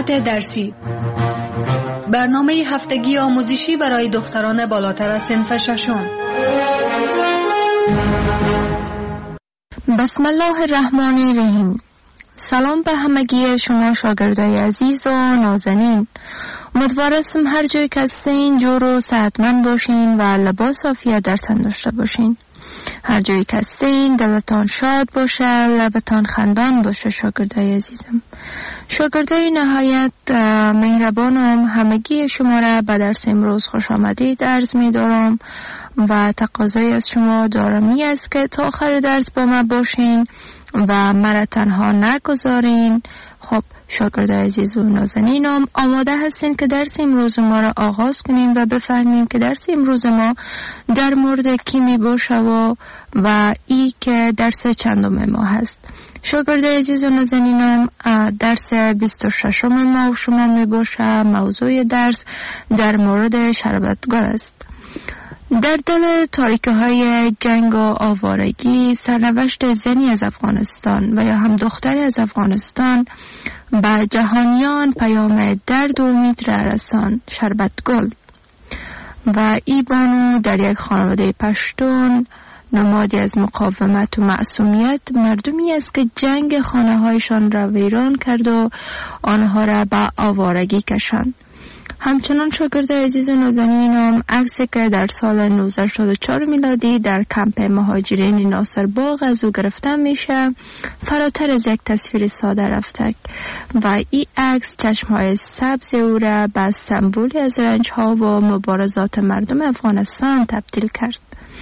ساعت درسی، برنامه هفتگی آموزشی برای دختران بالاتر از صنف ششم. بسم الله الرحمن الرحیم. سلام به همگی شما شاگردای عزیز و نازنین. امیدوارم هر جایی که هستین جور و صحتمند باشین و لباس عافیت در تن داشته باشین. هر جایی که هستین دلتان شاد باشه، لبتان خندان باشه. شاگردای عزیزم، شاگردای نهایت مهربانم، همگی شما را به درس امروز خوش آمدید عرض می دارم و تقاضای از شما دارمی است که تا آخر درس با ما باشین و مرا تنها نگذارین. خب شاگردای عزیز و نازنینم، آماده هستین که درس امروز ما را آغاز کنیم و بفهمیم که درس امروز ما در مورد کی می باشه و ای که درس چندم ما هست. شاگردای عزیز و نازنینم، درس 26 ما و شما می باشه. موضوع درس در مورد شربتگل است. در دل تاریکه های جنگ و آوارگی، سرنوشت زنی از افغانستان و یا هم دختری از افغانستان به جهانیان پیام درد و امید را رساند. شربتگل و ای بانو در یک خانواده پشتون، نمادی از مقاومت و معصومیت، مردمی است که جنگ خانه هایشان را ویران کرد و آنها را به آوارگی کشاند. همچنان شاگردای عزیز و نازنینم، عکسی که در سال 1984 میلادی در کمپ مهاجرین ناصر باغ از او گرفته میشه، فراتر از یک تصویر ساده رفته و این عکس چشمهای سبز او را به سمبولی از رنجها و مبارزات مردم افغانستان تبدیل کرد.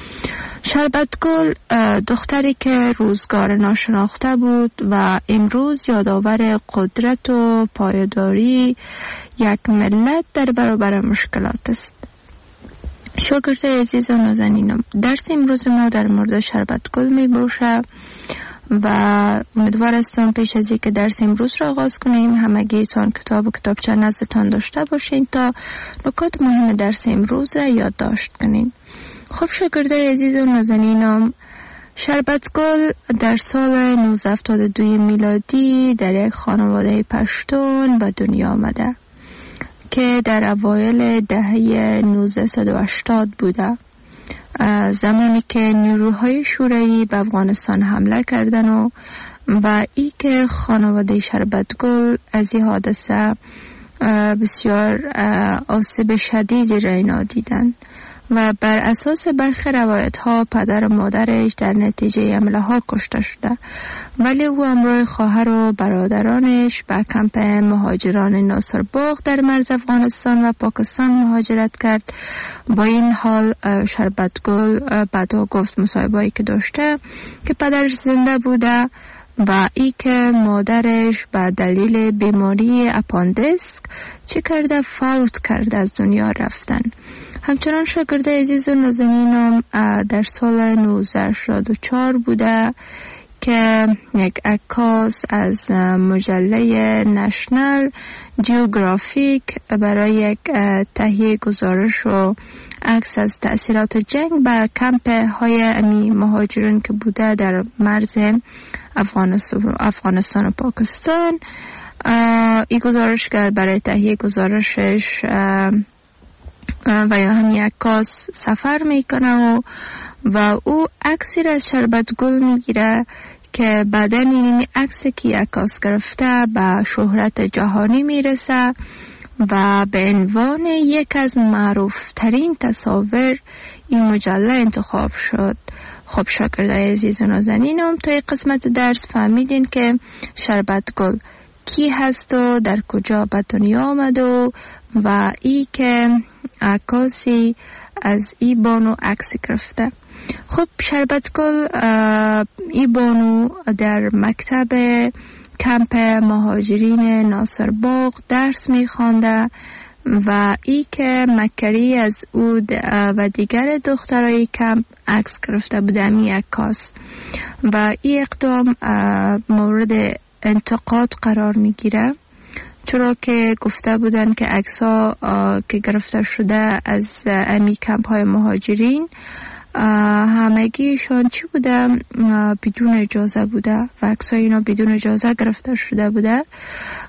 شربتگل دختری که روزگار ناشناخته بود و امروز یادآور قدرت و پایداری یک ملت در برابر مشکلات است. شاگردای عزیز و نازنینم، درس امروز ما در مورد شربتگل می باشه و امیدوار هستم پیش از اینکه درس امروز را آغاز کنیم همگیتان کتاب و کتابچه نزدتان داشته باشین تا نکات مهم درس امروز را یادداشت کنین. خب شاگردای عزیز و نازنینم، شربتگل در سال 1972 میلادی در یک خانواده پشتون به دنیا آمده که در اوایل دهه 1980 بوده، زمانی که نیروهای شوروی به افغانستان حمله کردن و ای که خانواده شربتگل از این حادثه بسیار آسیب شدیدی را اینا دیدن و بر اساس برخی روایت ها پدر و مادرش در نتیجه حمله ها کشته شده، ولی او همراه خواهر و برادرانش به کمپ مهاجران ناصر باغ در مرز افغانستان و پاکستان مهاجرت کرد. با این حال شربتگل بعدا گفت مصاحبه‌ای که داشته که پدرش زنده بوده و ای که مادرش به دلیل بیماری اپاندیسک چی کرده فوت کرده، از دنیا رفتن. همچنان شاگردای عزیز و نازنینم، در سال 1984 بوده که یک عکاس از مجله نشنل جیوگرافیک برای یک تهیه گزارش و عکس از تأثیرات جنگ به کمپ های امی مهاجرین که بوده در مرز افغانستان و پاکستان، این گزارشگر برای تهیه گزارشش و یا هم یک عکاس سفر میکنه و او عکسی را از شربتگل میگیره که بعداً این عکسی که عکاس گرفته به شهرت جهانی میرسه و به عنوان یک از معروف ترین تصاویر این مجله انتخاب شد. خب شاگردای عزیز و نازنینم، تا این قسمت درس فهمیدین که شربتگل کی هست و در کجا به دنیا آمد و ای که عکاسی از ای بانو عکس گرفته. خب شربتگل ای بانو در مکتب کمپ مهاجرین ناصر باغ درس میخوانده و ای که مکری از او و دیگر دخترای کمپ عکس گرفته بوده می عکاس و این اقدام مورد انتقاد قرار میگیره، چرا که گفته بودن که عکس‌ها که گرفته شده از امی کمپ های مهاجرین همگیشان چی بوده؟ بدون اجازه بوده و عکس‌های اینا بدون اجازه گرفته شده بوده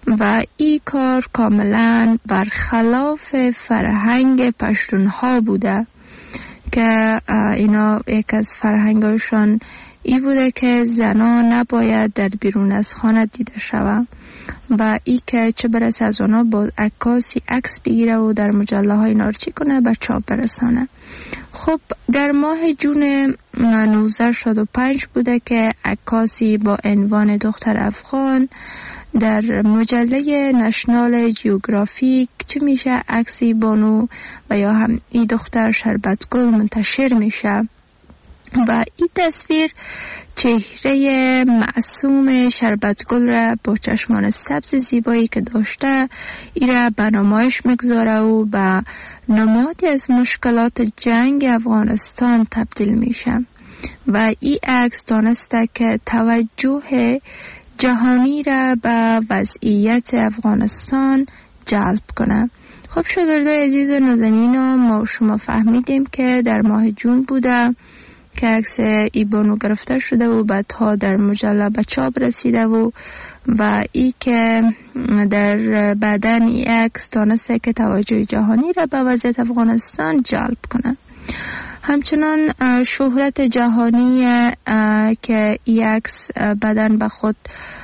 و این کار کاملا برخلاف فرهنگ پشتونها بوده که اینا یک از فرهنگشان ای بوده که زنان نباید در بیرون از خانه دیده شوند و ای که چه برسه از اونا با عکاسی عکس بگیره و در مجله های نارچی کنه به چاپ برسانه. خب در ماه جون 1965 بوده که عکاسی با عنوان دختر افغان در مجله نشنال جیوگرافیک چه میشه عکسی بانو و یا هم این دختر شربتگل منتشر میشه و این تصویر چهره معصوم شربتگل را با چشمان سبز زیبایی که داشته ای را به نمایش میگذاره و به نمادی از مشکلات جنگ افغانستان تبدیل میشه و این عکس دانسته که توجه جهانی را به وضعیت افغانستان جلب کنه. خب شاگردای عزیز و نازنین، ما شما فهمیدیم که در ماه جون بوده که عکس ای بانو گرفته شده و بعدها در مجله به چاپ رسیده و ای که در بعدن ای عکس دانسته که توجه جهانی را به وضعیت افغانستان جلب کنه. همچنان شهرت جهانی که ای عکس بعدن به خود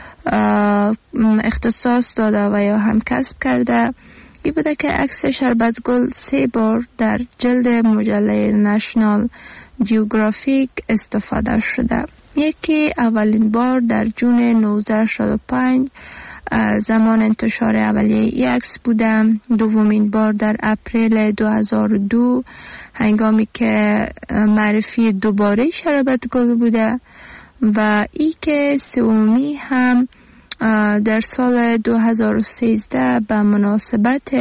اختصاص داده و یا هم کسب کرده ای بوده که عکس شربتگل 3 بار در جلد مجله نشنال جیوگرافیک استفاده شده. یکی اولین بار در جون 1965 زمان انتشار اولیه ای عکس بوده، دومین بار در اپریل 2002 هنگامی که معرفی دوباره شربتگل بوده و ای که سومی هم در سال 2013 به مناسبت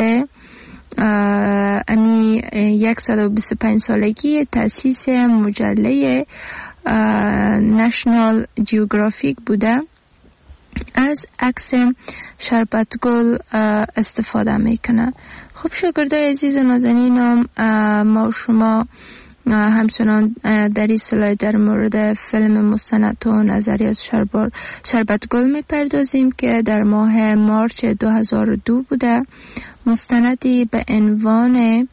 125 سالگی تأسیس مجله نشنال جیوگرافیک بوده. از عکس شربتگل استفاده میکنه. خب شاگردای عزیز و نازنینم، ما شما همچنان در این سلاید در مورد فیلم مستند و نظریات شربتگل میپردازیم که در ماه مارچ 2002 بوده. مستندی به عنوان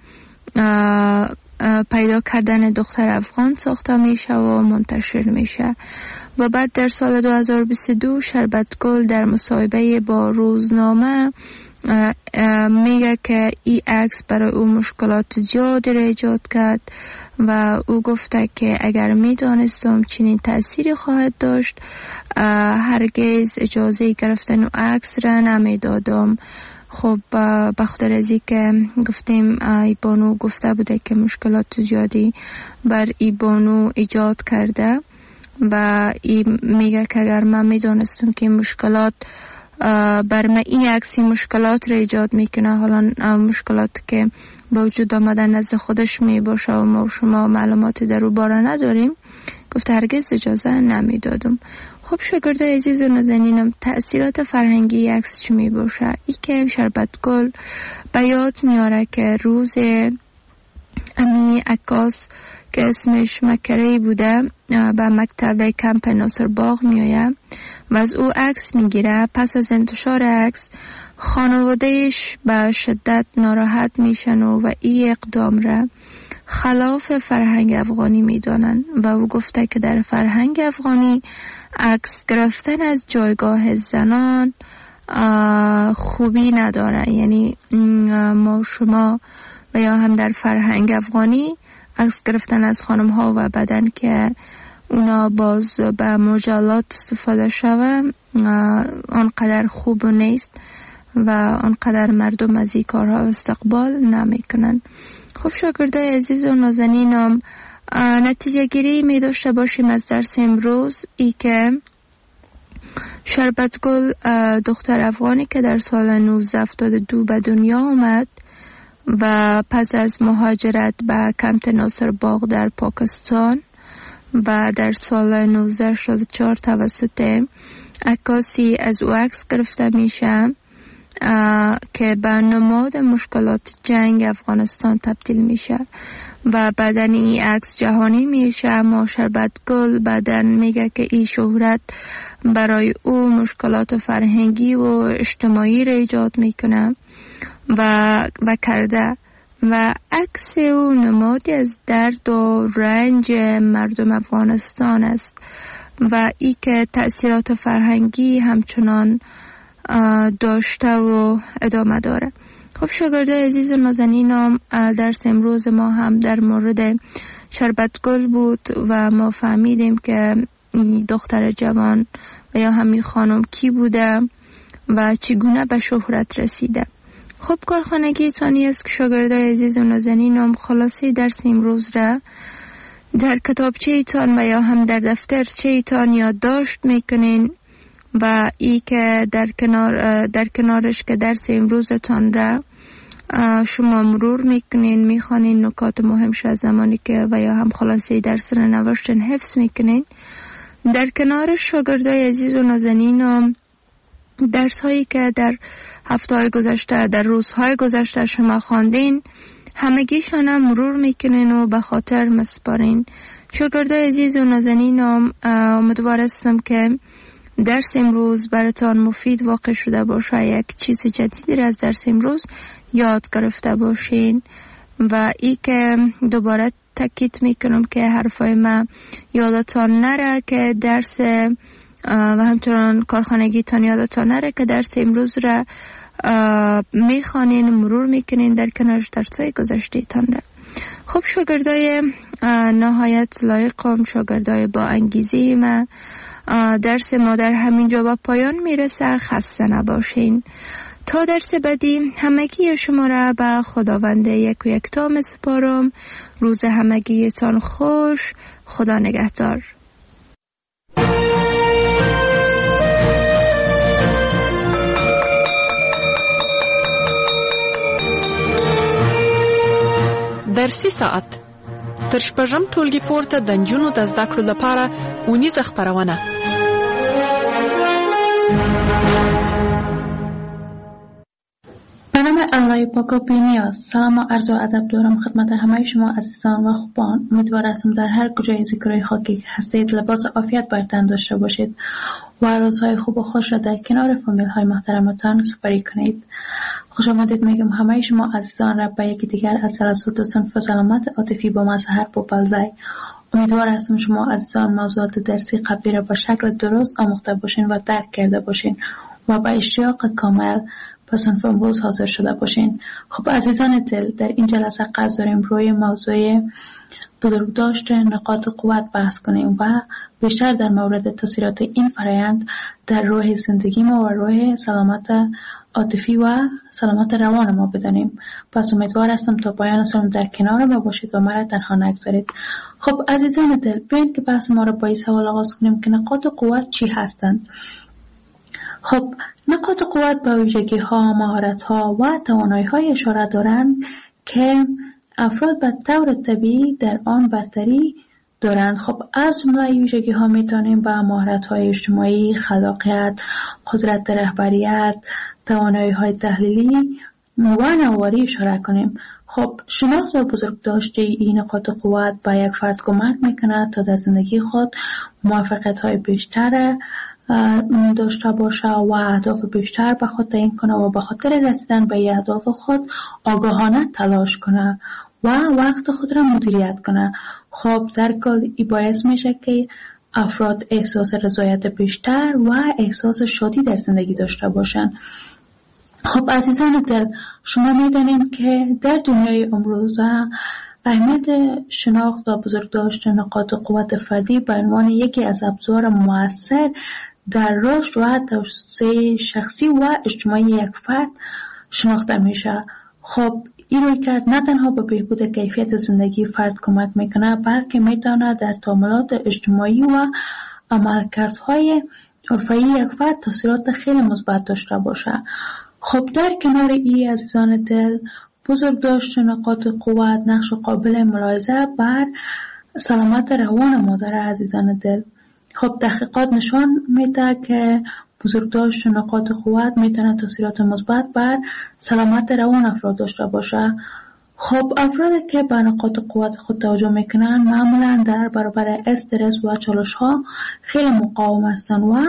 پیدا کردن دختر افغان ساخته میشه و منتشر میشه و بعد در سال 2022 شربتگل در مصاحبه با روزنامه میگه که این عکس برای او مشکلات زیادی را ایجاد کرد و او گفته که اگر میدانستم چنین تأثیری خواهد داشت هرگز اجازه گرفتن او عکس را نمیدادم. خب بخاطر از این که گفتیم ای بانو گفته بوده که مشکلات زیادی بر ای بانو ایجاد کرده و ای میگه که اگر من میدانستم که مشکلات بر من این عکسی مشکلات را ایجاد میکنه، حالا مشکلات که با وجود آمدن نزد خودش می باشه و ما شما معلوماتی در او باره نداریم، گفته هرگز اجازه نمیدادم. خب شاگردای عزیز و نازنینم، تأثیرات فرهنگی عکس چی می باشه؟ ای که شربتگل به یاد میاره که روز امی عکاس که اسمش مکری بوده به مکتب کمپ ناصر باغ میآید و از او عکس میگیره. پس از انتشار عکس خانوادهش به شدت ناراحت میشن و این اقدام را خلاف فرهنگ افغانی میدانن و او گفته که در فرهنگ افغانی عکس گرفتن از جایگاه زنان خوبی نداره. یعنی ما شما و یا هم در فرهنگ افغانی عکس گرفتن از خانم ها و بدن که اونا باز به مجلات استفاده شوه آنقدر خوب نیست و آنقدر مردم از این کارها استقبال نمی کنن. خب شاگردای عزیز و نازنینم، نتیجه گیری می داشته باشیم از درس امروز ای که شربتگل دختر افغانی که در سال 1972 به دنیا آمد و پس از مهاجرت به کمپ ناصر باغ در پاکستان و در سال 1964 توسط عکاسی از او عکس گرفته میشه که به نماد مشکلات جنگ افغانستان تبدیل میشه و بعدن این عکس جهانی میشه. اما شربتگل بعدن میگه که این شهرت برای او مشکلات فرهنگی و اجتماعی را ایجاد میکنه و کرده و عکس او نمادی از درد و رنج مردم افغانستان است و ای که تأثیرات فرهنگی همچنان داشته و ادامه داره. خب شاگردای عزیز و نازنینم، درس امروز ما هم در مورد شربتگل بود و ما فهمیدیم که دختر جوان و یا همین خانم کی بوده و چگونه به شهرت رسیده. خب کارخانگی تانی است که شاگردای عزیز و نازنینم خلاصه درس امروز را در کتابچه ایتان و یا هم در دفترچه ایتان یادداشت میکنین و ای که در کنارش که درس امروزتان را شما مرور میکنین، میخوانین نکات مهمش از زمانی که و یا هم خلاصه درس را نوشتن حفظ میکنین. در کنار شاگردای عزیز و نازنینم درس هایی که در هفته‌های گذشته، در روزهای گذشته شما خواندین همگیشان هم مرور میکنین و به خاطر مسپارین. شاگردای عزیز و نازنینم، امیدوار هستم که درس امروز براتان مفید واقع شده باشه، یک چیز جدیدی را از درس امروز یاد گرفته باشین و ای که دوباره تاکید میکنم که حرفای ما یادتان نره که درس و همچنان کارخانگی تان یادتان نره که درس امروز را میخوانین، مرور میکنین در کنارش درسای گذشته تان را. خب شاگردای نهایت لایقم، شاگردای با انگیزه ما، درس ما در همین جا به پایان میرسه. خسته نباشین. تا درس بعدی همگی شما را به خداوند یک و یکتا میسپارم. روز همگیتان خوش. خدا نگهدار. درسي ساعت تر شپږم ټولګي پورته د نجونو د زده کړو لپاره اونیزه خپرونه. به نام الله پاک و بی‌نیاز، سلام و عرض و ادب دارم خدمت همه شما عزیزان و خوبان. امیدوار هستم در هر کجای زیکرای خاکی که هستید لباس عافیت بر تن داشته باشید و روزهای خوب و خوش را در کنار فامیل های محترمتان سپری کنید. خوش آمدید میگم همه شما عزیزان را به یکی دیگر از جلسات صنف سلامت عاطفی با مظهر پوپلزای. امیدوار هستم شما عزیزان موضوعات درسی قبلی را به شکل درست آموخته باشین و درک کرده باشین و با اشتیاق کامل به صنف امروز حاضر شده باشین. خب عزیزان دل، در این جلسه قصد داریم روی موضوع بزرگداشت نقاط قوت بحث کنیم و بیشتر در مورد تاثیرات این فرایند در روح زندگی ما و روح سلامت عاطفی و سلامت روان ما بدانیم. پس امیدوار هستم تا پایان سالم در کنار ما باشید و مرا تنها نگذارید. خب عزیزان دل، بیاین که بحث ما را با این سوال آغاز کنیم که نقاط قوت چی هستند؟ خب نقاط قوت به ویژگی ها، مهارت ها و توانایی های اشاره دارند که افراد به طور طبیعی در آن برتری دارند. خب از جمله ویژگی ها میتونیم به مهارت های اجتماعی، خلاقیت، قدرت رهبریت، توانایی های تحلیلی و نواری اشاره کنیم. خب شناخت و بزرگداشت این نقاط قوت به یک فرد کمک میکنه تا در زندگی خود موفقیت های بیشتر داشته باشه و اهداف بیشتر به خود تعیین کنه و به خاطر رسیدن به اهداف خود آگاهانه تلاش کنه و وقت خود را مدیریت کنه. خب در کل این باعث میشه که افراد احساس رضایت بیشتر و احساس شادی در زندگی داشته باشن. خب عزیزان دل، شما میدانید که در دنیای امروز اهمیت شناخت و بزرگداشت نقاط قوت فردی به عنوان یکی از ابزار مؤثر در رشد و توسعه شخصی و اجتماعی یک فرد شناخته میشه. خب این رویکرد نه تنها به بهبود کیفیت زندگی فرد کمک میکنه، بلکه میتونه در تعاملات اجتماعی و عملکردهای حرفه‌ای یک فرد تاثیرات خیلی مثبت داشته باشه. خب در کنار این عزیزان دل، بزرگداشت نقاط قوت نقش قابل ملاحظه بر سلامت روان ما داره عزیزان دل. خب تحقیقات نشان میده که بزرگداشت نقاط قوت میتونه تاثیرات مثبت بر سلامت روان افراد داشته باشه. خب افرادی که به نقاط قوت خود توجه میکنن معمولا در برابر استرس و چالش ها خیلی مقاوم هستن و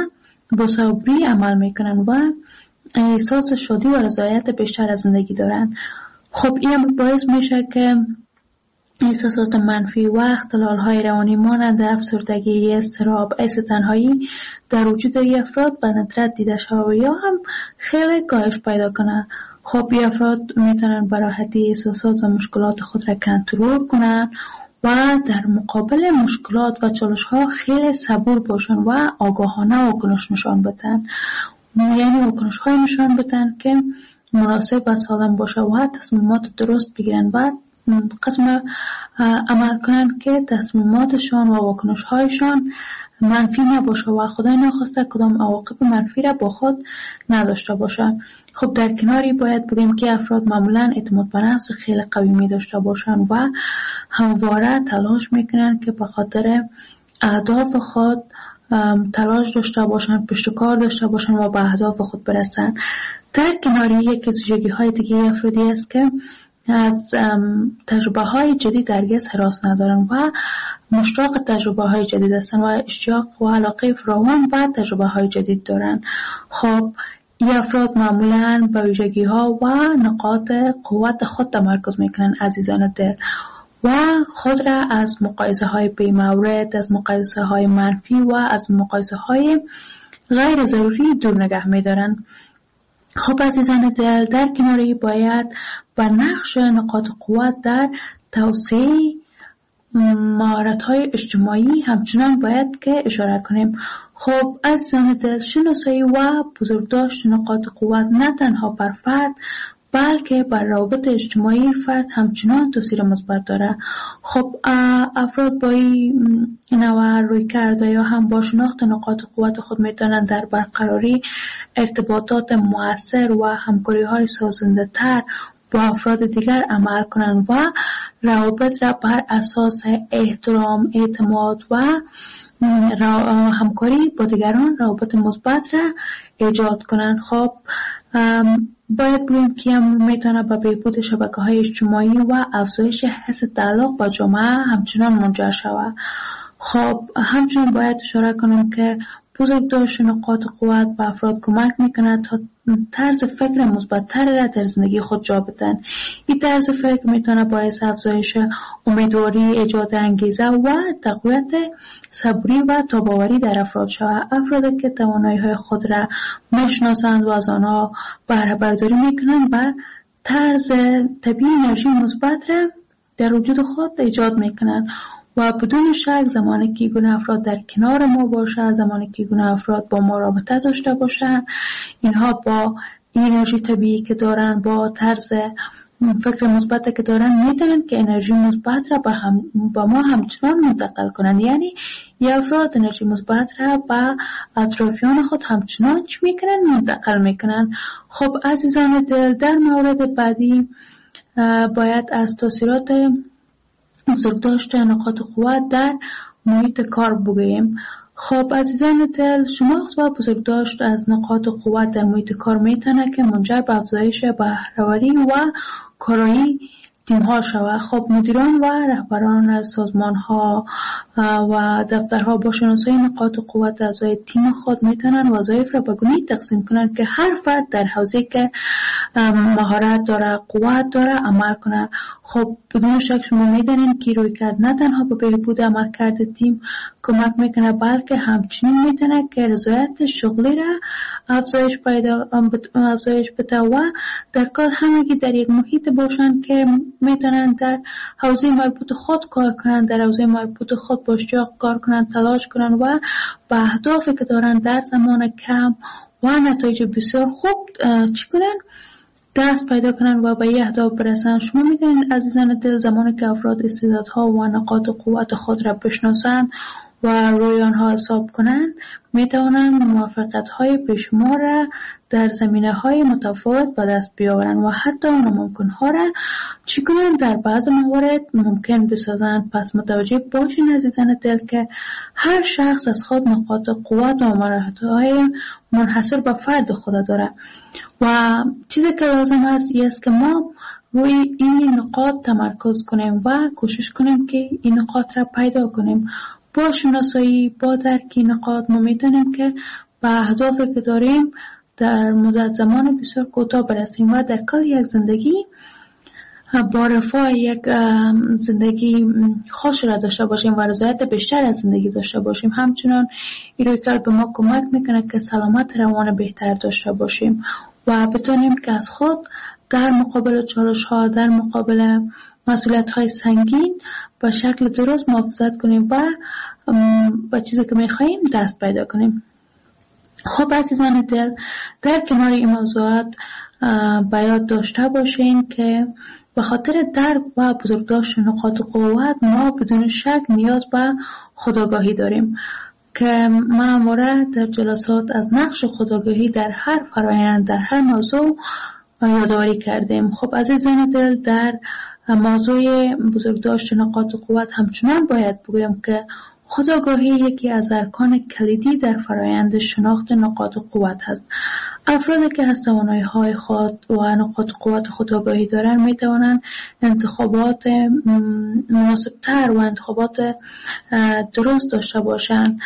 با صبوری عمل میکنن و احساس شادی و رضایت بیشتر از زندگی دارن. خب این باعث میشه که احساسات منفی و اختلال‌های روانی مانند افسردگی، اضطراب، احساس تنهایی در وجود افراد به ندرت دیده شود یا هم خیلی کاهش پیدا کنه. خب افراد میتونن به راحتی احساسات و مشکلات خود را کنترل کنن و در مقابل مشکلات و چالش‌ها خیلی صبور باشن و آگاهانه واکنش نشان بدن. یعنی واکنش‌های نشان بدن که مناسب و سالم باشه و تصمیمات درست بگیرن و قسم عمل کنند که تصمیماتشان و واکنش‌هایشان منفی نباشه و خدای نخواسته کدام عواقب منفی را با خود نداشته باشه. خب در کناری باید بگیم که افراد معمولاً اعتماد به نفس خیلی قوی می داشته باشن و همواره تلاش میکنن که به خاطر اهداف خود تلاش داشته باشن، پشتکار داشته باشن و به اهداف خود برسن. در کناری یکی از ویژگی‌های دیگه افرادی است که از تجربه های جدید هرگز هراس ندارن و مشتاق تجربه های جدید هستن و اشتیاق و علاقه فراوان به تجربه های جدید دارن. خب این افراد معمولاً به ویژگی ها و نقاط قوت خود تمرکز میکنن عزیزان دل و خود را از مقایسه های بی مورد، از مقایسه های منفی و از مقایسه های غیر ضروری دور نگه میدارن. خب عزیزان دل، در کناری باید بر نقش نقاط قوت در توسعه مهارت‌های اجتماعی همچنان باید که اشاره کنیم. خب عزیزان دل، شناسایی و بزرگداشت نقاط قوت نه تنها بر فرد بلکه بر روابط اجتماعی فرد همچنان تاثیر مثبت داره. خب افراد با این نوع روی کرده یا هم با شناخت نقاط قوت خود میتونن در برقراری ارتباطات مؤثر و همکاری های سازنده تر با افراد دیگر عمل کنن و روابط را بر اساس احترام، اعتماد و همکاری با دیگران روابط مثبت را ایجاد کنن. خب باید بگیم که هم میتونه به بهبود شبکه‌های اجتماعی و افزایش حس تعلق با جامعه همچنان منجر شود. خب همچنان باید اشاره کنم که بزرگداشت نقاط قوت به افراد کمک میکنه تا طرز فکر مثبت‌تر را در زندگی خود جا بدن. این طرز فکر میتونه باعث افزایش امیدواری، ایجاد انگیزه و تقویت صبوری و تاباوری در افراد شود. افرادی که توانایی‌های خود را میشناسند و از آنها بهره برداری میکنند و طرز طبیعی انرژی مثبت را در وجود خود ایجاد میکنند و بدون شک زمانی که گونه افراد در کنار ما باشه، زمانی که گونه افراد با ما رابطه داشته باشن، اینها با انرژی طبیعی که دارن، با طرز فکر مثبتی که دارن، میتونن که انرژی مثبت را با ما همچنان منتقل کنن. یعنی این افراد انرژی مثبت را با اطرافیان خود همچنان چی میکنن؟ منتقل میکنن. خب عزیزان دل، در مورد بعدی باید از تاثیرات بزرگداشت نقاط قوت در محیط کار بگوییم. خب عزیزان دل، شناخت و بزرگداشت از نقاط قوت در محیط کار میتونه که منجر به افزایش بهره‌وری و کارایی تیم‌ها شود. خب مدیران و رهبران سازمان‌ها و دفترها با شناسایی نقاط قوت اعضای تیم خود میتونن وظایف را به گونه‌ای تقسیم کنن که هر فرد در حوزه‌ای که مهارت داره، قوت داره عمل کنه. خب بدون شک شما میدونین که رویکرد نه تنها به بهبود عملکرد تیم کمک میکنه بلکه همچنین میتونه که رضایت شغلی را افزایش بده و در کار همگی در یک محیط باشن که میتونن در حوزه مربوط خود کار کنن، در حوزه مربوط خود با اشتیاق کار کنن، تلاش کنن و به اهدافی که دارن در زمان کم و نتایج بسیار خوب چی کنن؟ دست پیدا کنن و به یه اهداف برسن. شما میدونید عزیزان دل، زمانی که افراد استعدادها و نقاط قوت خود را بشناسن و روی آنها حساب کنند، میتوانند موفقیت‌های بیشمار را در زمینه‌های متفاوت به دست بیاورند و حتی ناممکن‌ها را چی کنند؟ در بعض موارد ممکن بسازند. پس متوجه باشین عزیزان دل که هر شخص از خود نقاط قوت و مهارت‌های منحصر به فرد خود داره و چیزی که لازم است که ما روی این نقاط تمرکز کنیم و کوشش کنیم که این نقاط را پیدا کنیم. با شناسایی، با درک نقاط ما میتونیم که به و اهدافی که داریم در مدت زمان بسیار کوتاه برسیم و در کل یک زندگی با رفاه یک زندگی خوش را داشته باشیم و رضایت بیشتر از زندگی داشته باشیم. همچنان این رویکرد به ما کمک میکنه که سلامت روان بهتر داشته باشیم و بتونیم که از خود در مقابل چالش ها، در مقابل مسئولیت های سنگین به شکل درست محافظت کنیم و با چیزی که میخواییم دست پیدا کنیم. خب عزیزان دل، در کنار این موضوعات به یاد داشته باشین که به خاطر درک و بزرگداشت نقاط قوت ما بدون شک نیاز به خودآگاهی داریم که ما همواره در جلسات از نقش خودآگاهی در هر فرایند، در هر موضوع یادآوری کردیم. خب عزیزان دل، در موضوع بزرگداشت نقاط قوت همچنان باید بگویم که خودآگاهی یکی از ارکان کلیدی در فرایند شناخت نقاط قوت هست. افرادی که از توانایی‌های خود و نقاط قوت خودآگاهی دارند می توانند انتخابات مناسب‌تر و انتخابات درست داشته باشند.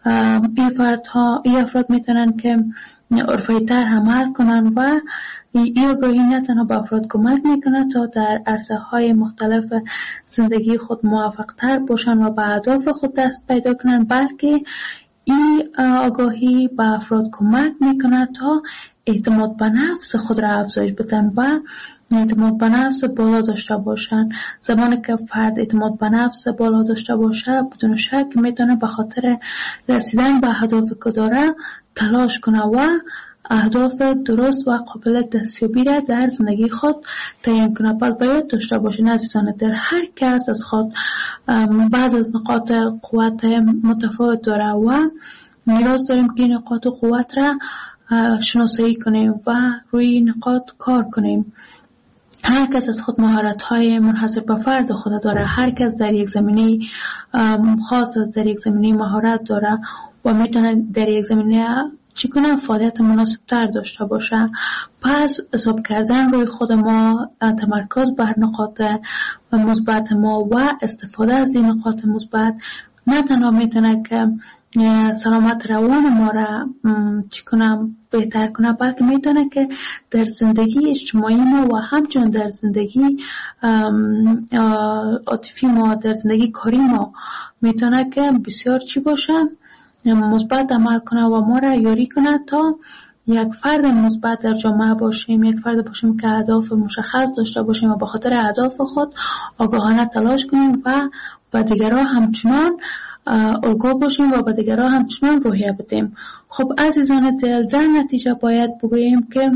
این افراد می توانند که عرفی‌تر عمل کنند و این آگاهی نه تنها به افراد کمک میکنه تا در عرصه‌های مختلف زندگی خود موفق‌تر باشن و به اهداف خود دست پیدا کنن، بلکه این آگاهی به افراد کمک میکنه تا اعتماد به نفس خود را افزایش بدن و اعتماد به نفس بالا داشته باشن. زمانی که فرد اعتماد به نفس بالا داشته باشه، بدون شک میتونه به خاطر رسیدن به اهدافی که داره تلاش کنه و اهداف درست و قابل دستیابی را در زندگی خود تعیین کنه. باید داشته باشین عزیزان، در هر کس از خود بعض از نقاط قوت متفاوت داره و نیاز داریم که نقاط قوت را شناسایی کنیم و روی نقاط کار کنیم. هر کس از خود مهارت‌های منحصر به فرد خود داره. هر کس در یک زمینه خاص، در یک زمینه مهارت داره و میتونه در یک زمینه چگونه فعالیت مناسب تر داشته باشه. پس حساب کردن روی خود ما، تمرکز بر نقاط مثبت ما و استفاده از این نقاط مثبت نه تنها میتونه که سلامت روان ما را چگونه بهتر کنه، بلکه میتونه که در زندگی اجتماعی ما و همچنین در زندگی عاطفی ما، در زندگی کاری ما میتونه که بسیار چی باشه، مثبت عمل کنه و ما را یاری کنه تا یک فرد مثبت در جامعه باشیم، یک فرد باشیم که اهداف مشخص داشته باشیم و به خاطر اهداف خود آگاهانه تلاش کنیم و به دیگران همچنان آگاه باشیم و به دیگران همچنان روحیه بدیم. خب عزیزان دل، در نتیجه باید بگوییم که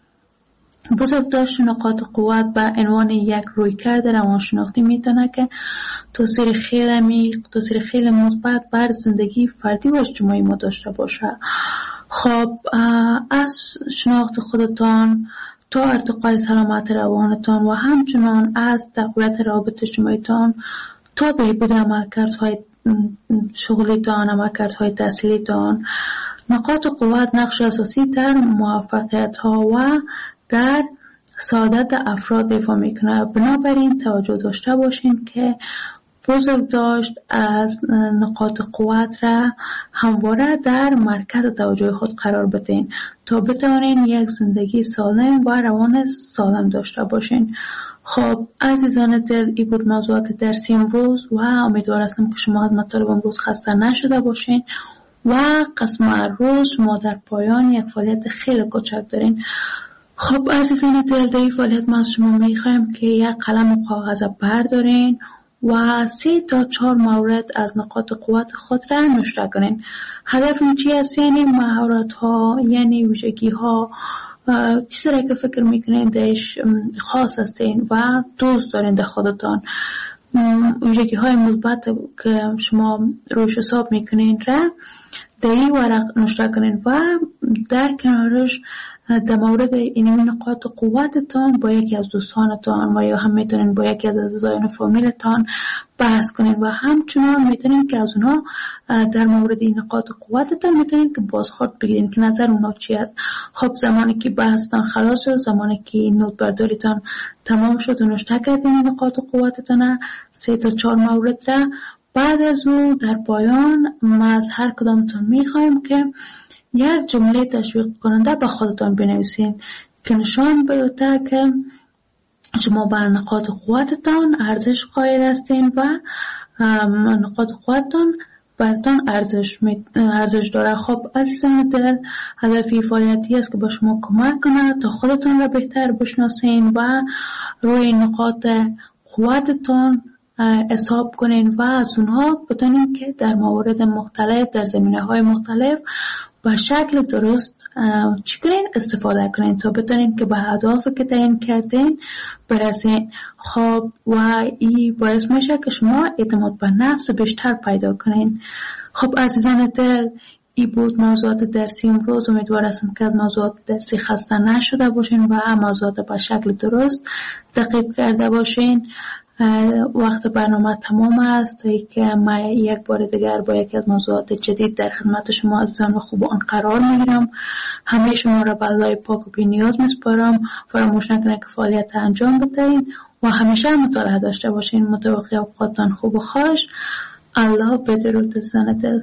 بزرگداشت نقاط قوت به عنوان یک رویکرد روانشناختی میتونه که تاثیر خیلی عمیق، تاثیر خیلی مثبت بر زندگی فردی و اجتماعی ما داشته باشه. خب از شناخت خودتان تا ارتقای سلامت روانتان و همچنان از تقویت روابط اجتماعیتان تا بهبود عملکردهای شغلیتان، عملکردهای تحصیلیتان، نقاط قوت نقش اساسی در موفقیت ها و در سعادت افراد ایفا میکنه. بنابراین توجه داشته باشین که بزرگداشت از نقاط قوت را همواره در مرکز توجه خود قرار بدین تا بتوانین یک زندگی سالم و روان سالم داشته باشین. خب عزیزان دل، این بود موضوعات درسی امروز و امیدوار هستم که شما از مطالب امروز خسته نشده باشین و قسم روز شما در پایان یک فعالیت خیلی کوچک دارین. خب عزیزان دل، در این فعالیت ما از شما میخوایم که یک قلم و کاغذ بردارین و 3 تا 4 مورد از نقاط قوت خود را نوشته کنین. هدف این چی است؟ یعنی مهارت ها، یعنی ویژگی ها، چیزی را که فکر میکنین درش خاص هستین و دوست دارین در خودتان، ویژگی های مثبت که شما روش حساب میکنین را در این ورق نوشته کنین و در کنارش در مورد این نقاط قوتتان با یکی از دوستانتان و یا هم میتونین با یکی از اعضایان فامیلتان بحث کنین و همچنان میتونین که از اونها در مورد این نقاط قوتتان میتونین که بازخورد بگیرین که نظر اونها چی است. خب زمانی که بحثتان خلاص شد، زمانی که نوت برداریتان تمام شد و نوشته کردین نقاط قوتتان 3 تا 4 مورد را، بعد از اون در پایان ما از هر کدامتون میخوایم که یک جمله تشویق کننده به خودتان بنویسید که نشان بده که شما بر نقاط قوتتان ارزش قائل هستین و نقاط قوتتان براتان ارزش داره. خب عزیزان دل، هدفی فعالیتی است که با شما کمک کنه تا خودتان را بهتر بشناسین و روی نقاط قوتتان حساب کنین و از اونها بتونین که در موارد مختلف، در زمینه‌های مختلف به شکل درست چیکارین استفاده کنین تا بتونین که به اهدافی که تعیین کردین برسین. خب و این باعث میشه که شما اعتماد به نفس بیشتر پیدا کنین. خب عزیزان دل، این بود موضوعات درسی امروز. امیدوارم که از موضوعات درسی خسته نشده باشین و موضوعات به شکل درست دقیق کرده باشین. وقت برنامه تمام است تا اینکه من یک بار دیگر با یکی از موضوعات جدید در خدمت شما عزیزان و خوبان قرار میگیرم. همه شما را به الله پاک و بی نیاز میسپارم. فراموش نکنید که فعالیت انجام بدهید و همیشه مطالعه داشته باشین. متوقع اوقاتتان خوب و خوش. الله بدرود عزیزان دل.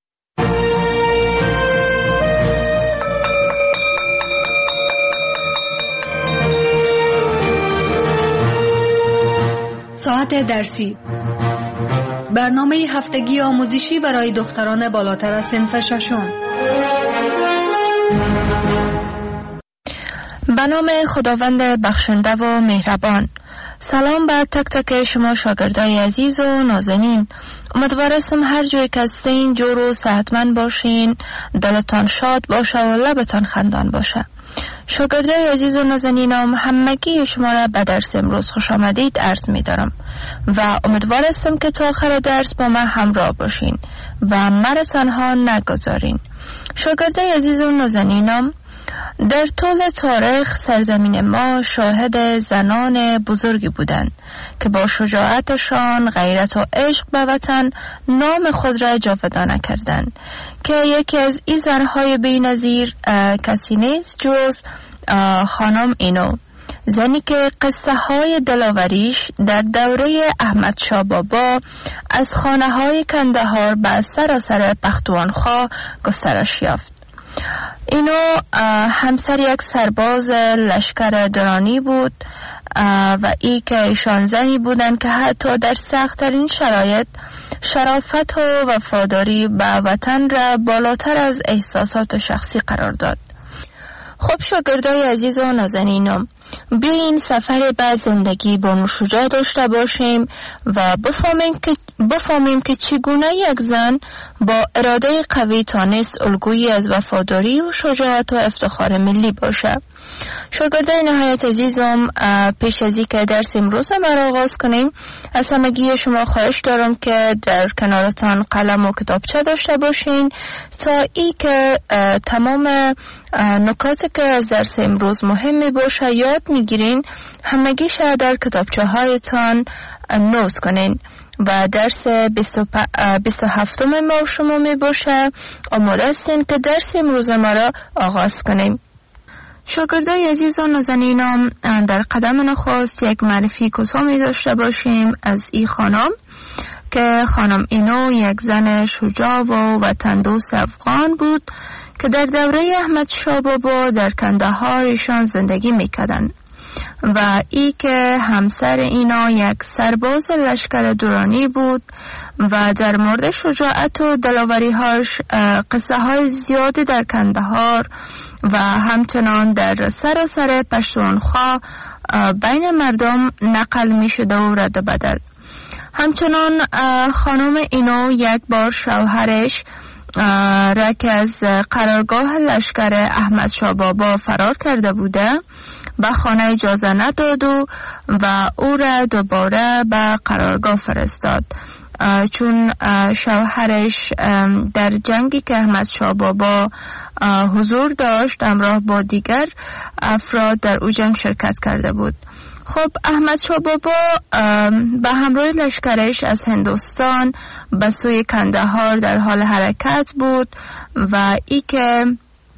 ساعت درسی، برنامه هفتگی آموزشی برای دختران بالاتر از صنف ششم. به نام خداوند بخشنده و مهربان. سلام بر تک تک شما شاگردای عزیز و نازنین. امیدوارم هر جای که هستین جور و صحتمند باشین، دلتان شاد باشه و لبتان خندان باشه. شاگردای عزیز و نازنینم، همگی شما را به درس امروز خوش آمدید عرض می دارم و امیدوارم که تا آخر درس با من همراه باشین و مرا تنها نگذارین. شاگردای عزیز و نازنینم، در طول تاریخ سرزمین ما شاهد زنان بزرگی بودند که با شجاعتشان، غیرت و عشق به وطن نام خود را جاودانه کردند که یکی از این زنهای بی‌نظیر کسی نیست جز خانم اینو، زنی که قصه های دلاوریش در دوره احمد شاه بابا از خانه های کندهار به سراسر پختونخوا گسترش یافت. اینو همسر یک سرباز لشکر درانی بود و ای که ایشان زنی بودند که حتی در سخت‌ترین شرایط شرافت و وفاداری به وطن را بالاتر از احساسات شخصی قرار داد. خب شاگردای عزیز و نازنینم، بیاین سفر به زندگی با شجاع داشته باشیم و بفهمیم که چگونه یک زن با اراده قوی تانست الگویی از وفاداری و شجاعت و افتخار ملی باشه. شاگردای نهایت عزیزم، پیش از اینکه درس امروز را آغاز کنیم، از همگی شما خواهش دارم که در کنارتان قلم و کتابچه داشته باشین تا ای که تمام نکاتی که از درس امروز مهم می باشه یاد میگیرین، همگیش در کتابچه هایتان نوت کنین و درس 27 ما شما می باشه. آماده هستین که درس امروز ما را آغاز کنیم. شاگردای عزیز و نازنینم، در قدم نخست یک معرفی کوتاه می داشته باشیم از این خانم که خانم اینو یک زن شجاع و وطن دوست افغان بود که در دوره احمد شاه بابا در کندهار ایشان زندگی میکردن و ای که همسر اینا یک سرباز لشکر درانی بود و در مورد شجاعت و دلاوری‌هاش قصه های زیادی در کندهار و همچنان در سراسر پختونخوا بین مردم نقل می شده و رد و بدل. همچنان خانم اینو یک بار شوهرش را که از قرارگاه لشکر احمد شاه بابا فرار کرده بوده به خانه اجازه نداد و او را دوباره به قرارگاه فرستاد، چون شوهرش در جنگی که احمد شاه بابا حضور داشت همراه با دیگر افراد در او جنگ شرکت کرده بود. خب احمد شاه بابا به همراه لشکرش از هندوستان به سوی کندهار در حال حرکت بود و ای که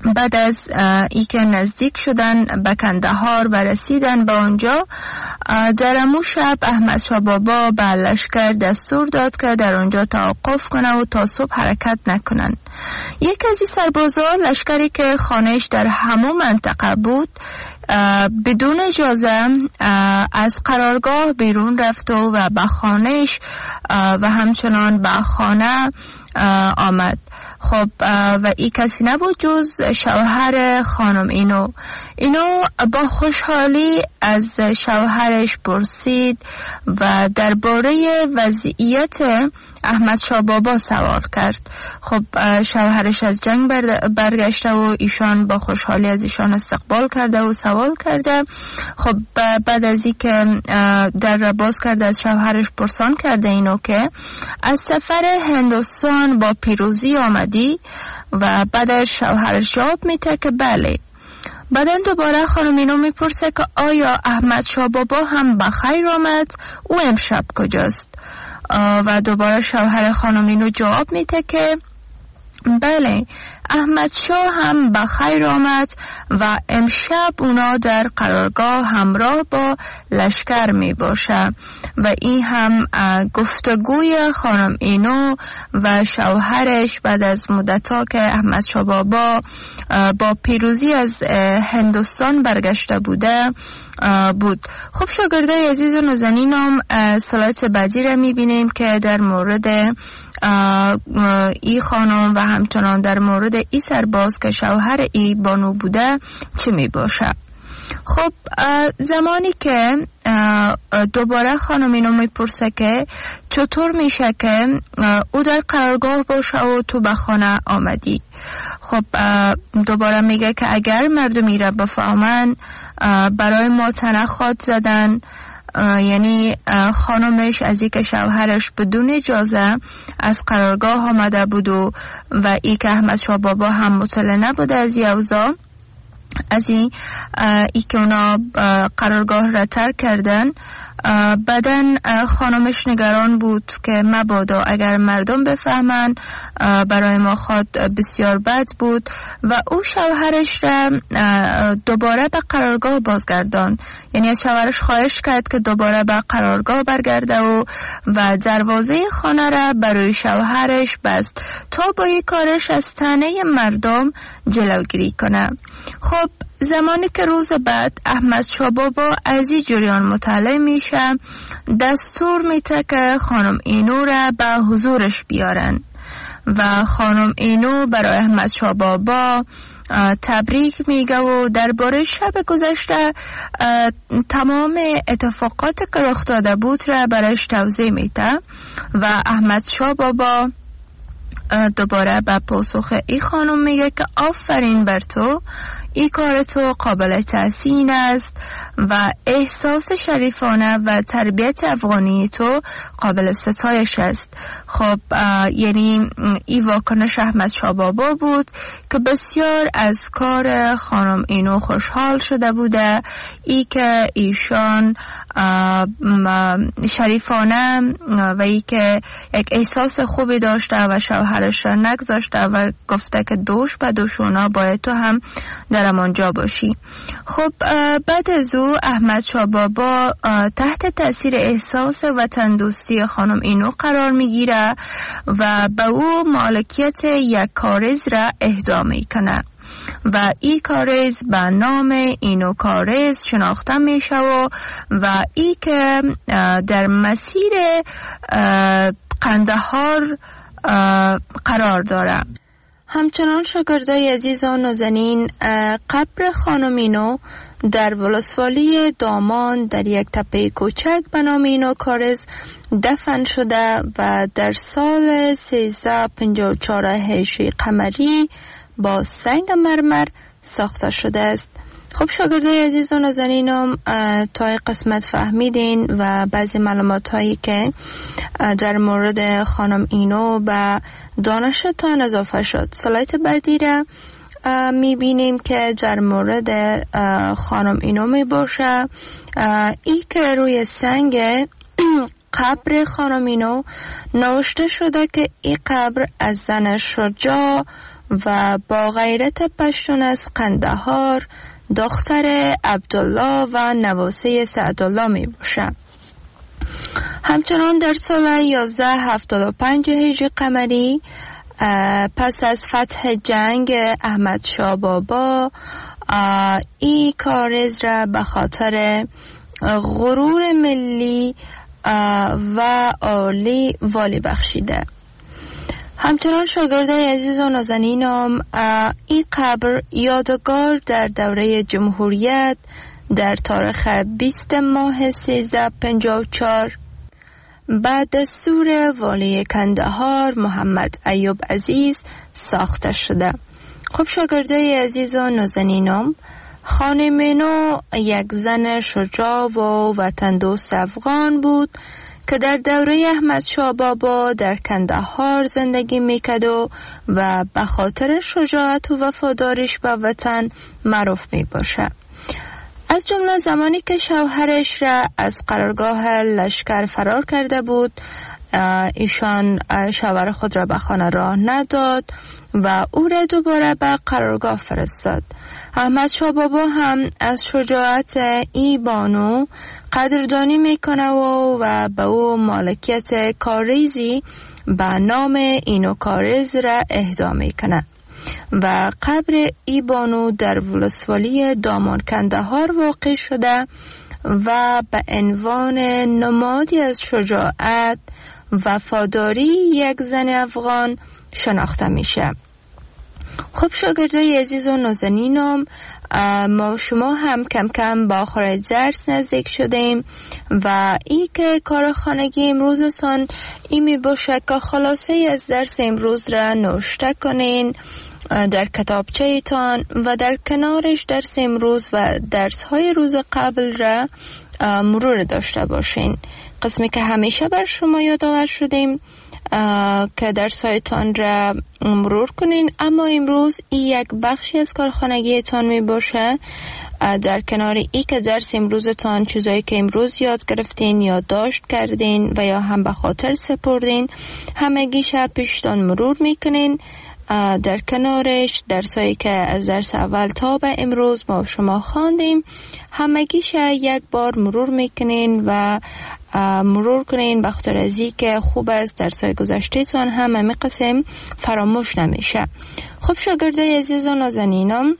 بعد از ای که نزدیک شدن به کندهار و رسیدن به آنجا، در امو شب احمد شاه بابا به لشکر دستور داد که در آنجا توقف کنه و تا صبح حرکت نکنن. یک از این سربازان، لشکری که خانهش در همون منطقه بود، بدون اجازه از قرارگاه بیرون رفت و به خانهش و همچنان به خانه آمد. خب و این کسی نبود جز شوهر خانم اینو با خوشحالی از شوهرش پرسید و درباره وضعیت احمد شاه بابا سوال کرد. خب شوهرش از جنگ برگشته و ایشان با خوشحالی از ایشان استقبال کرده و سوال کرده. خب بعد از این که در باز کرده از شوهرش پرسان کرده اینو که از سفر هندوستان با پیروزی آمدی و بعدش شوهرش جواب میده که بله. بعدن دوباره خانم اینو میپرسه که آیا احمد شاه بابا هم بخیر آمد؟ او امشب کجاست؟ و دوباره شوهر خانم اینو جواب میده که بله، احمد شاه هم بخیر آمد و امشب اونا در قرارگاه همراه با لشکر می باشه. و این هم گفتگوی خانم اینو و شوهرش بعد از مدتا که احمد شاه بابا با پیروزی از هندوستان برگشته بوده بود. خب شاگردای عزیز و نازنینم، سلایت بعدی را می بینیم که در مورد ای خانم و همچنان در مورد ای سرباز که شوهر ای بانو بوده چه می باشه. خب زمانی که دوباره خانم اینو میپرسه که چطور میشه که او در قرارگاه باشه و تو به خانه آمدی. خب دوباره میگه که اگر مردمی را بفهمن برای ما تنخواد زدن، یعنی خانمش از ای که شوهرش بدون اجازه از قرارگاه آمده بود و ای که احمد شاه بابا هم مطلع نبوده از این اوضاع، از ای که اونا قرارگاه را ترک کردن. بعدن خانمش نگران بود که مبادا اگر مردم بفهمن برای ما خود بسیار بد بود و او شوهرش را دوباره به قرارگاه بازگردان. یعنی از شوهرش خواهش کرد که دوباره به قرارگاه برگرده و دروازه خانه را برای شوهرش بست تا با این کارش از طعنه مردم جلوگیری کنه. خب زمانی که روز بعد احمد شاه بابا از این جریان مطلع میشه، دستور میده که خانم اینو را به حضورش بیارن و خانم اینو برای احمد شاه بابا تبریک میگه و درباره شب گذشته تمام اتفاقات که رخ داده بود را برایش توضیح میده و احمد شاه بابا دوباره به پاسخ ای خانم میگه که آفرین بر تو، ای کار تو قابل تحسین است و احساس شریفانه و تربیت افغانی تو قابل ستایش است. خب یعنی ای واکنش احمد شاه بابا بود که بسیار از کار خانم اینو خوشحال شده بوده، ای که ایشان شریفانه و ای که یک احساس خوبی داشته و شوهرش را نگذاشته و گفته که دوش به دوشونا باید تو هم در امانجا باشی. خب بعد از او احمد شاه بابا تحت تاثیر احساس وطن دوستی خانم اینو قرار میگیره و به او مالکیت یک کارز را اهدا میکنه و این کارز به نام اینو کارز شناخته میشه و ای که در مسیر قندهار قرار داره. همچنان شاگردای عزیز و نازنین، قبر خانم اینو در ولسوالی دامان در یک تپه کوچک به نام اینو کارز دفن شده و در سال 1354 هجری قمری با سنگ مرمر ساخته شده است. خب شاگردای عزیز و نازنینم، تا قسمت فهمیدین و بعضی معلومات هایی که در مورد خانم اینو به دانشتان اضافه شد. سلایت بعدی را میبینیم که در مورد خانم اینو میباشه. ای که روی سنگ قبر خانم اینو نوشته شده که این قبر از زن شجاع و با غیرت پشتون از قندهار دختر عبدالله و نواسه سعدالله می باشد. همچنان در سال 1175 هجری قمری پس از فتح جنگ احمد شاه بابا این کارز را به خاطر غرور ملی و عالی والی بخشیده. همچنان شاگردای عزیز و نازنینم این قبر یادگار در دوره جمهوریت در تاریخ 20 ماه 1354 بعد دستور والی کندهار محمد ایوب عزیز ساخته شده. خب شاگردای عزیز و نازنینم، خانم نو یک زن شجاع و وطن دوست افغان بود که در دوره احمد شاه بابا در کندهار زندگی میکرد و به خاطر شجاعت و وفاداریش به وطن معروف می باشه. از جمله زمانی که شوهرش را از قرارگاه لشکر فرار کرده بود، ایشان شوهر خود را به خانه راه نداد و او را دوباره به قرارگاه فرستاد. احمد شاه بابا هم از شجاعت این بانو قدردانی میکنه و به او مالکیت کاریزی به نام اینو کاریز را اهدا میکنه و قبر ای بانو در ولسوالی دامان کندهار واقع شده و به عنوان نمادی از شجاعت وفاداری یک زن افغان شناخته میشه. خب شاگردای عزیز و نازنینم، ما شما هم کم کم با آخر درس نزدیک شدیم و ای که کار خانگی امروزتان ای می باشه که خلاصه از درس امروز را نوشته کنین در کتابچه ایتان و در کنارش درس امروز و درس های روز قبل را مرور داشته باشین. قسمی که همیشه بر شما یادآور شدیم که درس هایتان را مرور کنین، اما امروز این یک بخشی از کارخانگیتان می باشه. در کنار ای که درس امروزتان چیزایی که امروز یاد گرفتین یا داشت کردین و یا هم به خاطر سپردین همگیش پیشتان مرور میکنین. در کنارش درسایی که از درس اول تا به امروز ما شما خواندیم همگیش یک بار مرور میکنین و مرور کنین بخاطر از این که خوب است درسای گذشته تان همه قسم فراموش نمیشه. خب شاگردای عزیز و نازنینم،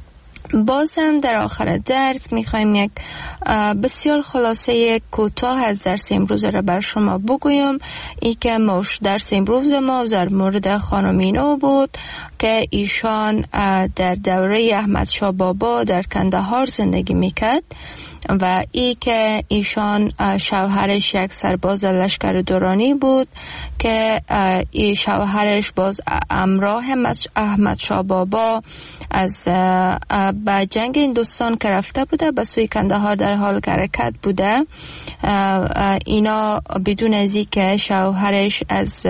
باز هم در آخر درس میخوایم یک بسیار خلاصه کوتاه از درس امروز را بر شما بگویم. ای که درس امروز ما در مورد خانم اینو بود که ایشان در دوره احمد شاه بابا در کندهار زندگی میکرد و ای که ایشان شوهرش یک سرباز لشکر دورانی بود که ای شوهرش باز همراه احمد شاه بابا از به جنگ هندوستان که رفته بوده به سوی کندهار در حال حرکت بوده. اینا بدون از این که شوهرش از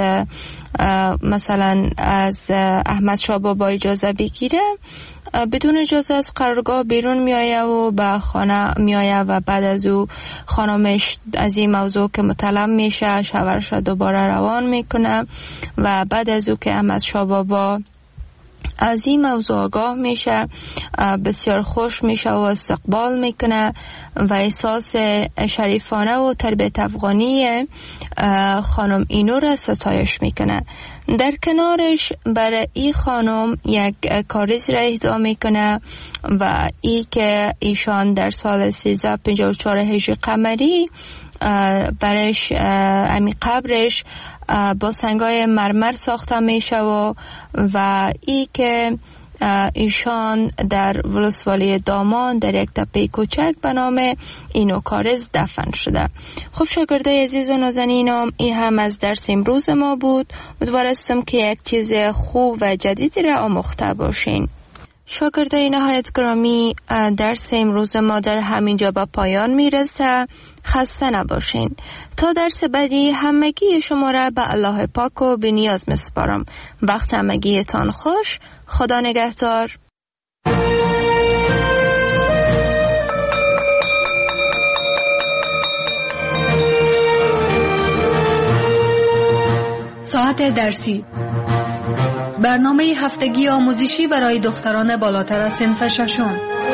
مثلا از احمد شاه بابا اجازه بگیره بدون اجازه از قرارگاه بیرون میآیه و به خانه میآیه و بعد از او خانمش از این موضوع که مطلع میشه شوهرش را دوباره روان میکنه و بعد از او که احمد شاه بابا از این موضوع آگاه میشه بسیار خوش میشه و استقبال میکنه و احساس شریفانه و تربیت افغانی خانم اینو را ستایش میکنه. در کنارش برای این خانم یک کاریز را اهدا میکنه و ای که ایشان در سال 1354 هجری قمری برش امی قبرش با سنگای مرمر ساخته میشه و ای که ایشان در ولسوالی دامان در یک تپه کوچک به نام اینو کارز دفن شده. خب شاگردای عزیز و نازنینم، این هم از درس امروز ما بود. امیدوارم که یک چیز خوب و جدیدی را آموخته باشین. شاگردای نهایت گرامی، درس امروز ما در همینجا به پایان میرسه. خسته نباشین. تا درس بعدی همگی شما را به الله پاک و بی نیاز میسپارم. وقت همگیتان خوش. خدا نگهدار. ساعت درسی برنامه هفتگی آموزشی برای دختران بالاتر از صنف ششم.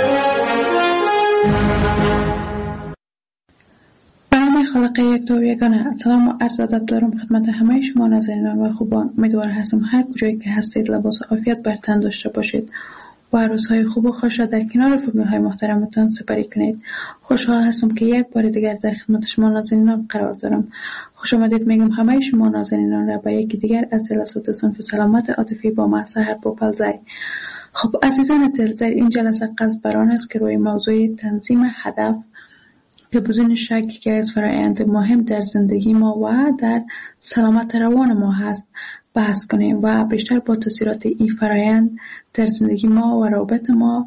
برنامه خلق یک تا یگانه. سلام و عرض ادب دارم خدمت همه شما ناظرینان و خوبان. امیدوار هستم هر کجایی که هستید لباس عافیت بر تن داشته باشید و روزهای خوب و خوش را در کنار فامیل‌های محترمتان سپری کنید. خوشحال هستم که یک بار دیگر در خدمت شما ناظرینان قرار دارم. خوش آمدید میگم همه شما ناظرینان را به یکی دیگر از جلسات صنف سلامت عاطفی با من سحر پوپلزی. خب عزیزان دل، در این جلسه قصد بر آن است که روی موضوع تنظیم هدف که بدون شک یکی از فرآیند مهم در زندگی ما و در سلامت روان ما هست بحث کنیم و بیشتر با تاثیرات این فرآیند در زندگی ما و روابط ما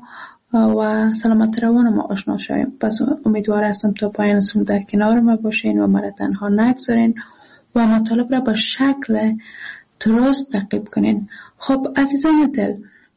و سلامت روان ما آشنا شویم. پس امیدوار هستم تا پایان سخن در کنار ما باشین و مرا تنها نگذارین و مطالب را با شکل درست تعقیب کنین. خب عزیزان دل،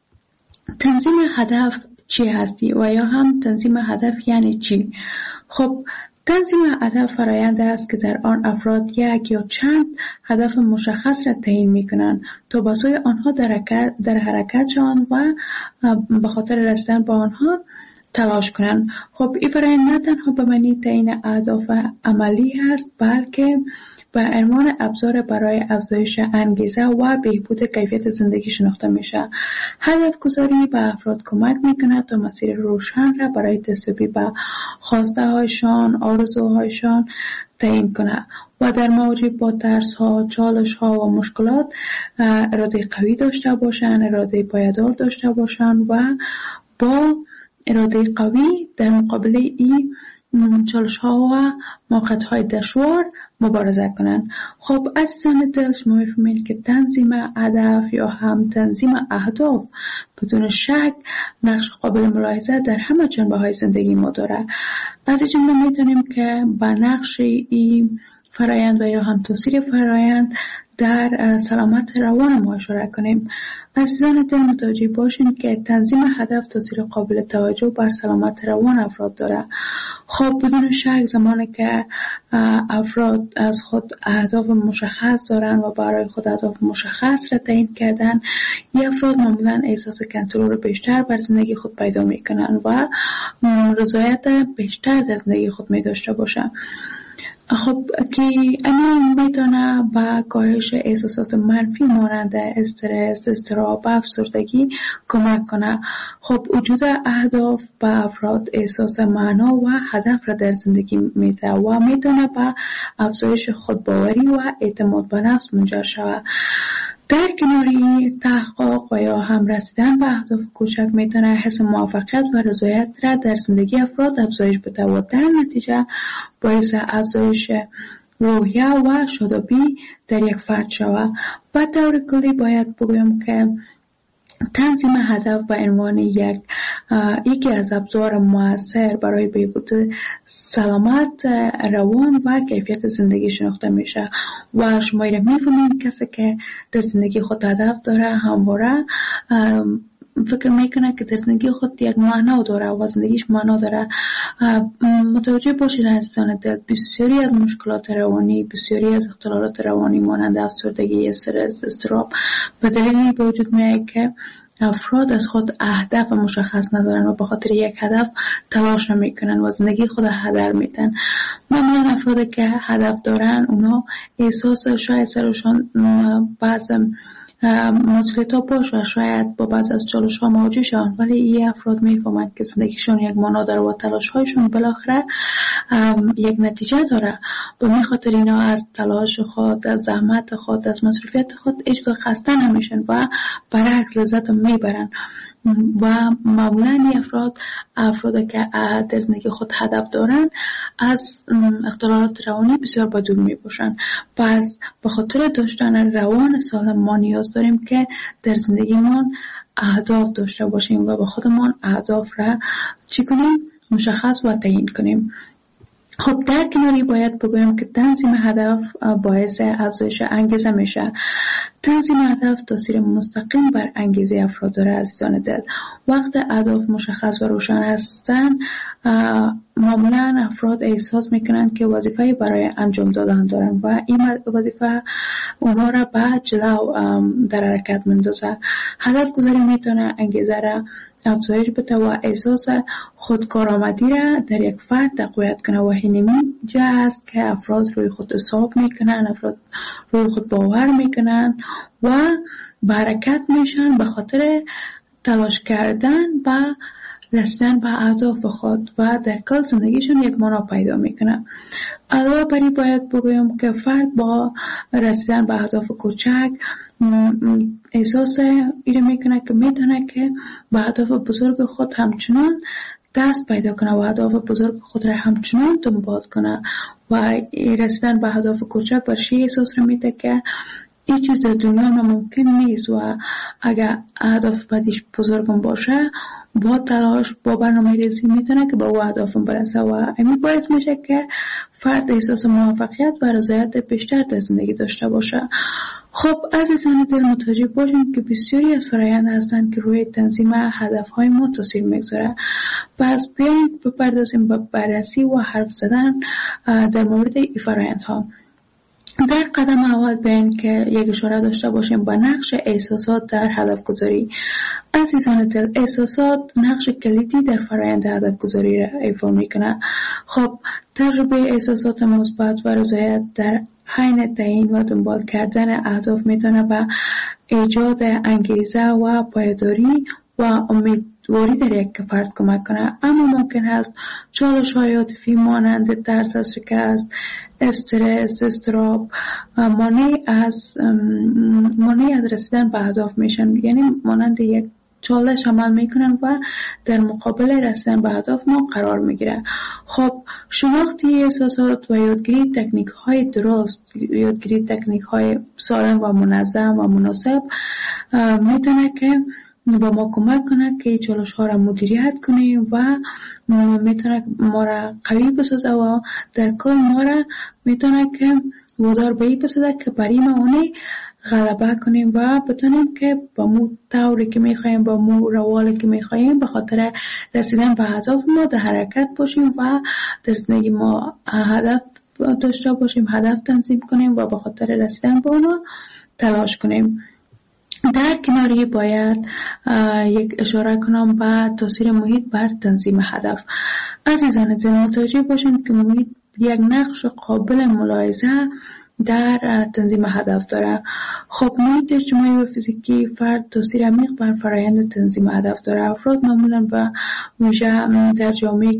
تنظیم هدف چی هستی و یا هم تنظیم هدف یعنی چی؟ خب تنظیم هدف فرآیند است که در آن افراد یک یا چند هدف مشخص را تعیین می‌کنند تا به سوی آنها در حرکت شوند و به خاطر رسیدن به آنها تلاش کنند. خب این فرآیند نه تنها به معنی تعیین اهداف عملی است، بلکه به عنوان ابزار برای افزایش انگیزه و بهبود کیفیت زندگی شناخته میشه. هدف گذاری به افراد کمک میکنه تا مسیر روشن را برای دستیابی به خواسته هایشان، آرزوهایشان تعیین کنه و در مواجهه با ترس ها، چالش ها و مشکلات اراده قوی داشته باشند، اراده پایدار داشته باشند و با اراده قوی در مقابل این چالش ها و موقعیت های دشوار مبارزه کنند. خب عزیزان دل، شما می‌فهمید که تنظیم هدف یا هم تنظیم اهداف بدون شک نقش قابل ملاحظه در همه جنبه‌های زندگی ما داره. از این جمله می‌تونیم که با نقش این فرآیند و یا هم تاثیر فرآیند در سلامت روان ما اشاره کنیم. عزیزان دل، متوجه باشین که تنظیم هدف تاثیر قابل توجه بر سلامت روان افراد داره. خب بدون شک زمانی که افراد از خود اهداف مشخص دارن و برای خود اهداف مشخص را تعیین کردن، این افراد معمولا احساس کنترل بیشتر بر زندگی خود پیدا میکنن و رضایت بیشتر در زندگی خود می داشته باشن. خب که این میتونه به کاهش احساسات منفی مانند استرس، اضطراب، افسردگی کمک کنه. خب وجود اهداف به افراد احساس معنا و هدف را در زندگی میده و میتونه به افزایش خودباوری و اعتماد به نفس منجر شود. در کناری تحقق و یا هم رسیدن به اهداف کوچک میتونه حس موفقیت و رضایت را در زندگی افراد افزایش بده و در نتیجه باعث افزایش روحیه و شادابی در یک فرد شود. به طور کلی باید بگویم که تنظیم هدف به عنوان یکی از ابزار مؤثر برای بهبود سلامت روان و کیفیت زندگی شناخته میشه و شما می‌فهمید کسی که در زندگی خود هدف داره همواره فکر میکنه که در زندگی خود یک معنا داره و زندگیش معنا داره. متوجه باشید عزیزان دل، بسیاری از مشکلات روانی، بسیاری از اختلالات روانی مانند افسردگی، استرس، اضطراب به دلیلی به وجود میاد که افراد از خود اهداف مشخص ندارن و به خاطر یک هدف تلاش نمیکنن و زندگی خود هدر میدن. معمولا افرادی که هدف دارن اونا احساس شاید سرشان بعض مسئولیت ها باش و شاید با بعض از چالش ها مواجه شدن، ولی این افراد میفهمند که زندگیشون یک معنا داره و تلاش هایشون بالاخره یک نتیجه داره. به این خاطر اینا از تلاش خود، از زحمت خود، از مصروفیت خود هیچگاه خسته نمیشن و برعکس لذت میبرن و معمولا این افراد که در زندگی خود هدف دارن از اختلالات روانی بسیار با دور می باشن. پس به خاطر داشتن روان سالم ما نیاز داریم که در زندگیمان اهداف داشته باشیم و به خودمان اهداف را چی کنیم؟ مشخص و تعیین کنیم. خب در کناری باید بگویم که تنظیم هدف باعث افزایش انگیزه میشه. تنظیم هدف تاثیر مستقیم بر انگیزه افراد داره عزیزان دل. وقت اهداف مشخص و روشن هستن معمولا افراد احساس میکنن که وظیفه برای انجام دادن دارن و این وظیفه اونا را به جلو در حرکت میندازه. هدف گذاری میتونه انگیزه را افزایش بده و احساس خودکارآمدی را در یک فرد تقویت کنه و اینمی جا است که افراد روی خود حساب میکنن، افراد روی خود باور میکنن و به حرکت میشن به خاطر تلاش کردن و رسیدن به اهداف خود و در کل زندگیشون یک معنا پیدا میکنه. علاوه بر این باید بگویم که فرد با رسیدن به اهداف کوچک احساس ایره میکنه که میتونه که به اهداف بزرگ خود همچنان دست پیدا کنه و اهداف بزرگ خود را همچنان دنبال کنه و رسیدن به اهداف کوچک برشی احساس رو میده که این چیز در دنیا ناممکن نیست و اگر اهداف بعدیش بزرگم باشه با تلاش با برنامه ریزی میتونه که با او اهدافم برسه و همین باعث میشه که فرد احساس موفقیت و رضایت بیشتر در زندگی داشته باشه. خب عزیزان دل متوجه باشیم که بسیاری از فرآیند هستند که روی تنظیم هدفهای ما تاثیر میگذاره. پس بیایید بپردازیم به بررسی و حرف زدن در مورد این فرآیندها. در قدم اول بیاین که یک اشاره داشته باشیم با نقش احساسات در هدف گذاری. عزیزان دل، احساسات نقش کلیدی در فرآیند هدف گذاری را ایفا میکنه. خب تجربه احساسات مثبت و رضایت در حین تعیین و دنبال کردن اهداف میتونه به ایجاد انگیزه و پایداری و امیدواری در یک فرد کمک کنه، اما ممکن است چالش‌های عاطفی مانند ترس از شکست، استرس، اضطراب مانع از رسیدن به اهداف میشن، یعنی مانند یک چالش عمل میکنن و در مقابل رسیدن به اهداف ما قرار میگیره. خب شناختی احساسات و یادگیری تکنیک های درست، یادگیری تکنیک های سالم و منظم و مناسب میتونه که با ما کمک کنه که چالش ها را مدیریت کنیم و میتونه ما را قوی بسازه و در کل ما را میتونه که وادار به این بسازه که برای ما اونی غلبه کنیم و بتونیم که با مو طوری که میخواییم، با مو روالی که میخواییم به خاطر رسیدن به هدف ما در حرکت باشیم و در زندگی ما هدف داشته باشیم، هدف تنظیم کنیم و به خاطر رسیدن به اونا تلاش کنیم. در کناری باید یک اشاره کنم به تاثیر محیط بر تنظیم هدف. عزیزان دل متوجه باشیم که محیط یک نقش قابل ملاحظه در تنظیم هدف داره. خب محیط اجتماعی و فیزیکی فرد تاثیر عمیق بر فرآیند تنظیم هدف داره. افراد معمولا به ویژه در جامعه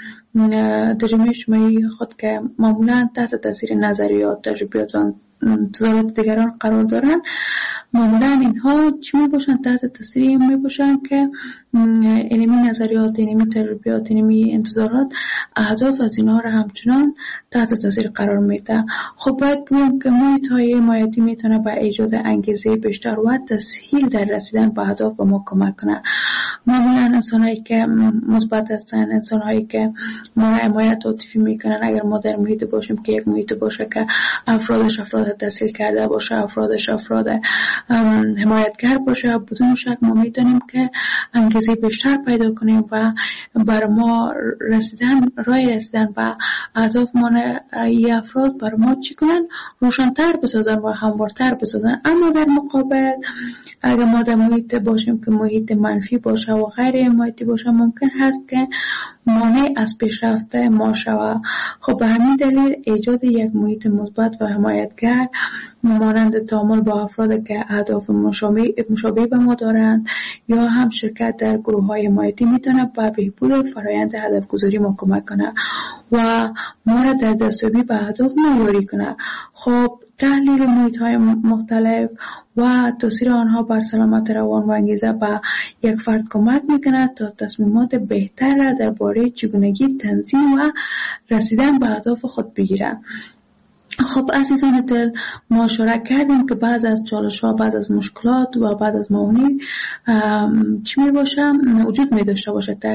اجتماعی خود که معمولا تحت تاثیر نظریات، تجربیات و انتظارات دیگران قرار دارن، معمولا اینها چی می باشن؟ تحت تاثیر می باشن که اینمی نظریات، اینمی تجربیات، اینمی انتظارات اهداف از اینها را همچنان تحت تاثیر قرار میده. خب باید بگم که محیط های حمایتی میتونه به ایجاد انگیزه بیشتر و تسهیل در رسیدن به اهداف به ما کمک کنه. معمولا انسانهایی که مثبت هستن، انسانهایی که ما را حمایت عاطفی میکنن، اگر ما در محیط باشیم که یک محیط باشه که افرادش افراد تسهیل کرده باشه، افرادش افراد حمایتگر باشه، بدون شک ما میتونیم که انگیزه بیشتر پیدا کنیم و بر ما راه رسیدن به اهداف ما ای افراد بر ما چی کنن؟ روشن‌تر بسازن و هموارتر بسازن. اما در مقابل اگر ما در محیط باشیم که محیط منفی باشه و غیر حمایتی باشه، ممکن هست که مانع از پیشرفت ما شود. خب به همین دلیل ایجاد یک محیط مثبت و حمایتگر مانند تعامل با افراد که اهداف مشابه به ما دارند یا هم شرکت در گروه‌های حمایتی میتونه به بهبود فرآیند هدف گذاری ما کمک کنه و ما را در دستیابی به اهداف ما یاری کنه. خب تحلیل محیط‌های مختلف و تاثیر آنها بر سلامت روان و انگیزه به یک فرد کمک میکنه تا تصمیمات بهتر را درباره چگونگی تنظیم و رسیدن به اهداف خود بگیره. خب عزیزان دل، ما اشاره کردیم که بعد از چالش‌ها، بعد از مشکلات و بعد از موانع چی می باشه؟ وجود می داشته باشه در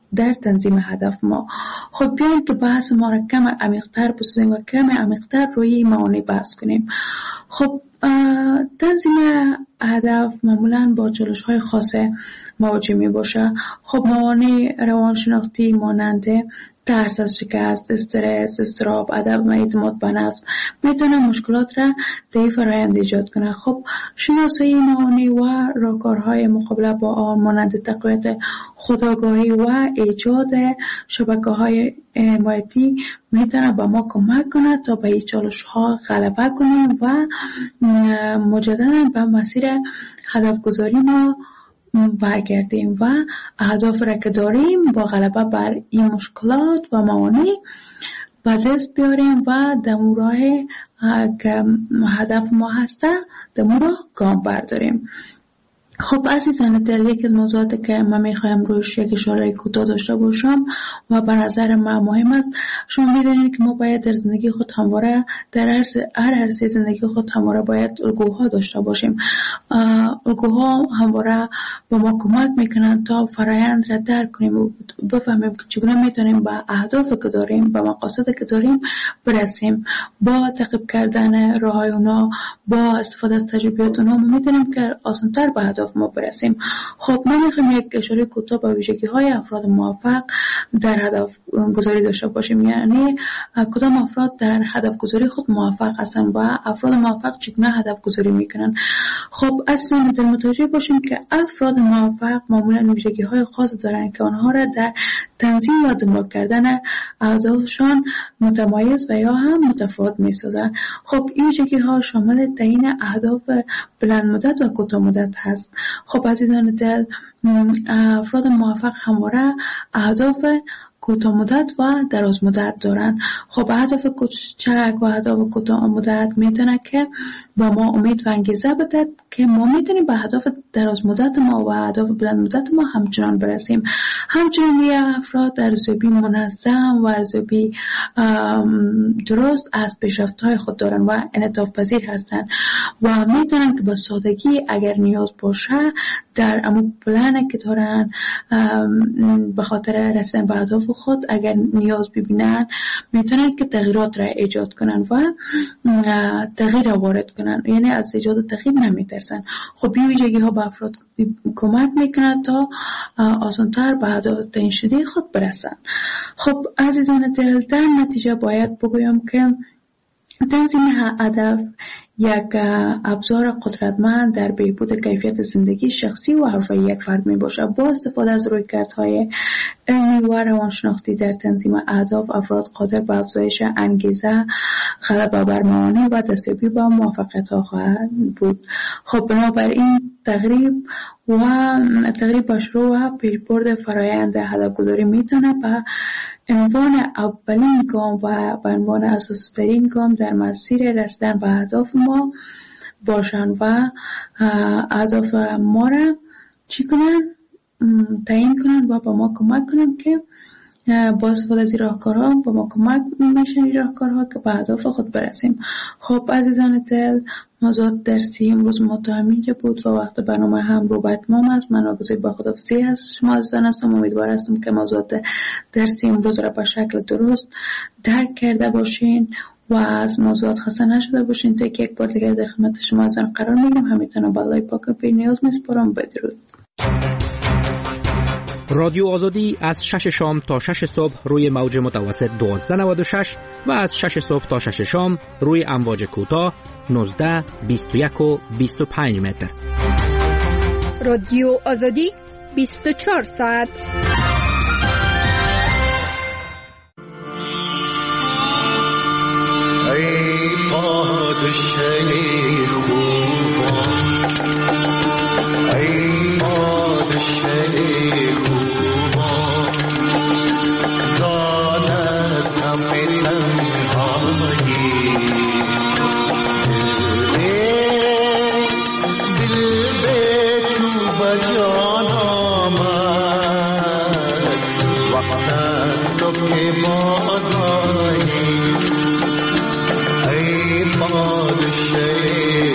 در تنظیم هدف ما. خب بیایم که بحث ما را کم عمیق‌تر بسازیم و کم عمیق‌تر روی موانع بحث کنیم. خب تنظیم هدف معمولاً با چالش‌های خاص مواجه می باشه. خب موانع روانشناختی مانند ترس از شکست، استرس، اضطراب، عدم اعتماد به نفس میتونه مشکلات را در فرآیند ایجاد کنه. خب شناسایی موانع و راهکارهای مقابله با آن مانند تقویت خودآگاهی و ایجاد شبکه‌های حمایتی میتونه به ما کمک کنه تا به این چالش‌ها غلبه کنیم و مجدداً به مسیر هدف گذاری ما برگردیم و اهداف را که داریم با غلبه بر این مشکلات و موانع به دست بیاریم و دمو راه که هدف ما هسته دمو راه گام برداریم. خب عزیزان دل، یکی از موضوعاتی که من میخوایم روش یک اشاره کوتاه داشته باشم و به نظر من مهم است، شما میدونید که ما باید در زندگی خود همواره در هر عرصه زندگی خود همواره باید الگوها داشته باشیم. الگوها همواره به ما کمک میکنن تا فرایند را درک کنیم و بفهمیم که چگونه میتونیم به اهدافی که داریم، به مقاصدی که داریم برسیم. با تعقیب کردن راههای اونا، با استفاده از تجربیات اونا ما میتونیم که آسان‌تر به اهداف ما برسیم. خب من میخوام یک اشاره کوتاه به ویژگی‌های افراد موفق در هدف گذاری داشته باشیم. یعنی کدام افراد در هدف گذاری خود موفق هستن و افراد موفق چگونه هدف گذاری میکنن. خب اصلا در متوجه باشیم که افراد موفق معمولا ویژگی‌های خاص دارن که آنها را در تنظیم و دنبال کردن اهدافشان متمایز و یا هم متفاوت میسازن. خب این ویژگی‌ها شامل تعیین اهداف بلند مدت و کوتاه مدت هست. خب عزیزان دل، افراد موفق همواره اهداف کوتاه مدت و دراز مدت دارن. خب اهداف کوچک و اهداف کوتاه مدت میتونه که با ما امید و انگیزه بده که ما میتونیم به اهداف دراز مدت ما و اهداف بلند مدت ما همچنان برسیم. همچنین افراد ارزیابی منظم و ارزیابی درست از پیشرفت‌های خود دارن و انعطاف پذیر هستن و میتونن که با سادگی اگر نیاز باشه در امو پلنی که دارن به خاطر رسیدن به اهداف خود اگر نیاز ببینن میتونن که تغییرات را ایجاد کنن و تغییر وارد کنن، یعنی از ایجاد تغییر نمیترسن. خب این ویژگی ها به افراد کمک میکنه تا آسان‌تر به اهداف تعیین شده خود برسن. خب عزیزان دل، در نتیجه باید بگویم که تنظیم هدف یک ابزار قدرتمند در بهبود کیفیت زندگی شخصی و حرفه‌ای یک فرد می باشد. با استفاده از رویکردهای علمی و روانشناختی در تنظیم اهداف، افراد قادر به افزایش انگیزه، غلبه بر موانع و دستیابی به موفقیت‌ها خواهند بود. خب بنابراین تقریب با شروع و پیشبرد فرایند هدفگذاری میتونه به عنوان اولین گام و به عنوان اساسی‌ترین گام در مسیر رسیدن به اهداف ما باشن و اهداف ما را چی کنن؟ تعیین کنن و با ما کمک کنن که با استفاده از راهکارها با ما کمک میشن این راهکارها که به اهداف خود برسیم. خب عزیزان دل، موضوع درسی امروز ما تا همینجا بود و وقت برنامه هم رو به اتمام است. من آگزی با خداحافظی از شما عزیزان هستم. امیدوار هستم که موضوع درسی امروز را به شکل درست درک کرده باشین و از موضوعات خسته نشده باشین. تا یک بار دیگر در خدمت شما عزیزان قرار میگیرم. همینطور به الله پاک پی نیاز میسپارم. بدرود. رادیو آزادی از 6 شام تا 6 صبح روی موج متوسط 1296 و از 6 صبح تا 6 شام روی امواج کوتاه 19 21 و 25 متر. رادیو آزادی 24 ساعت. ای پادشاهی خوبان، ای پادشاهی خوبان، دانت همه تنهایی، دل به تو بجان آمد وقت از تو که بازایی. ای پادشاهی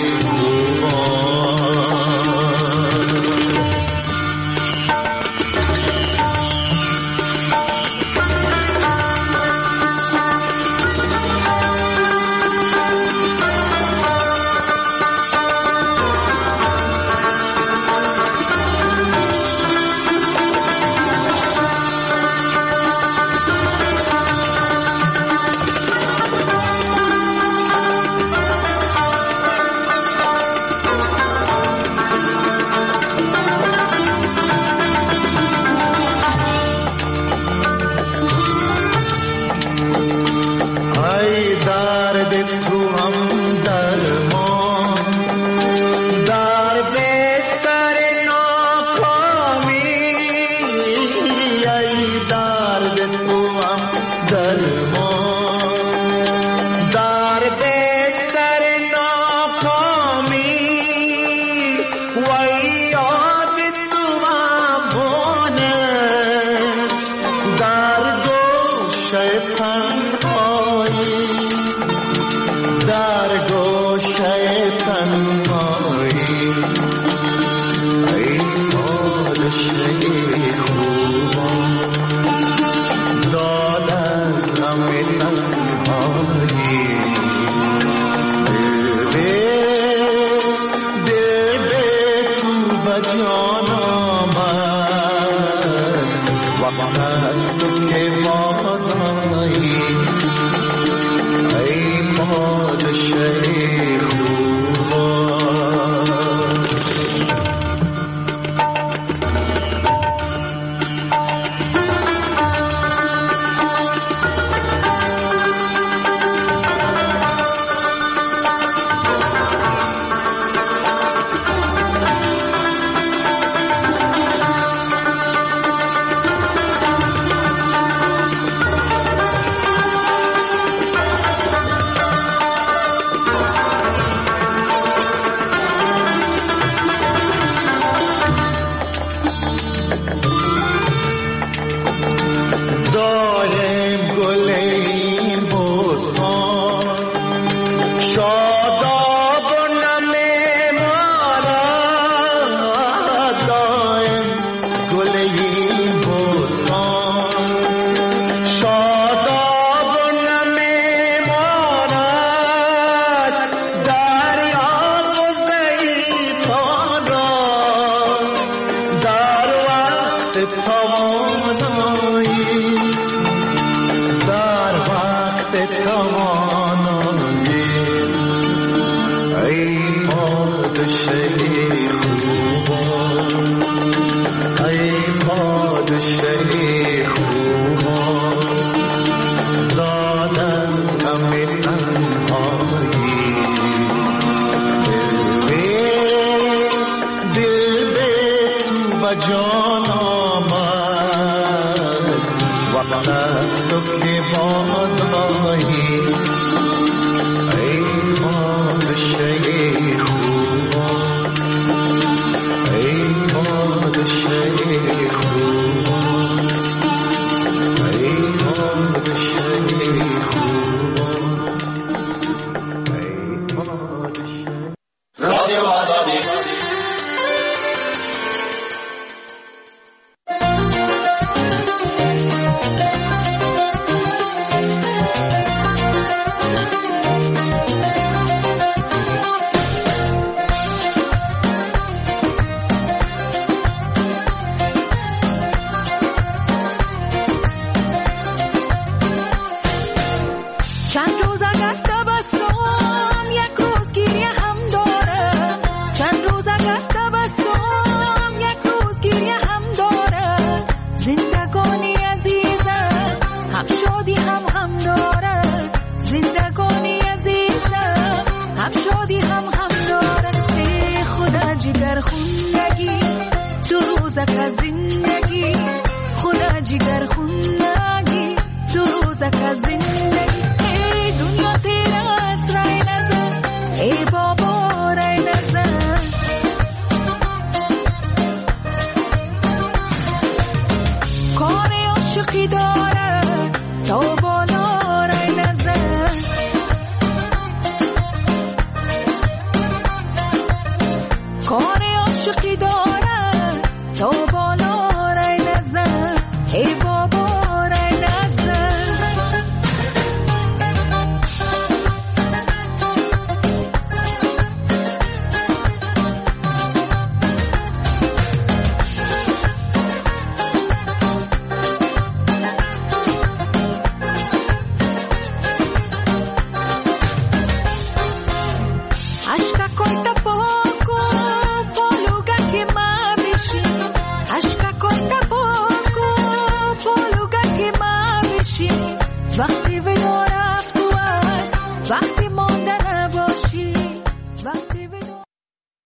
رادیو آزادی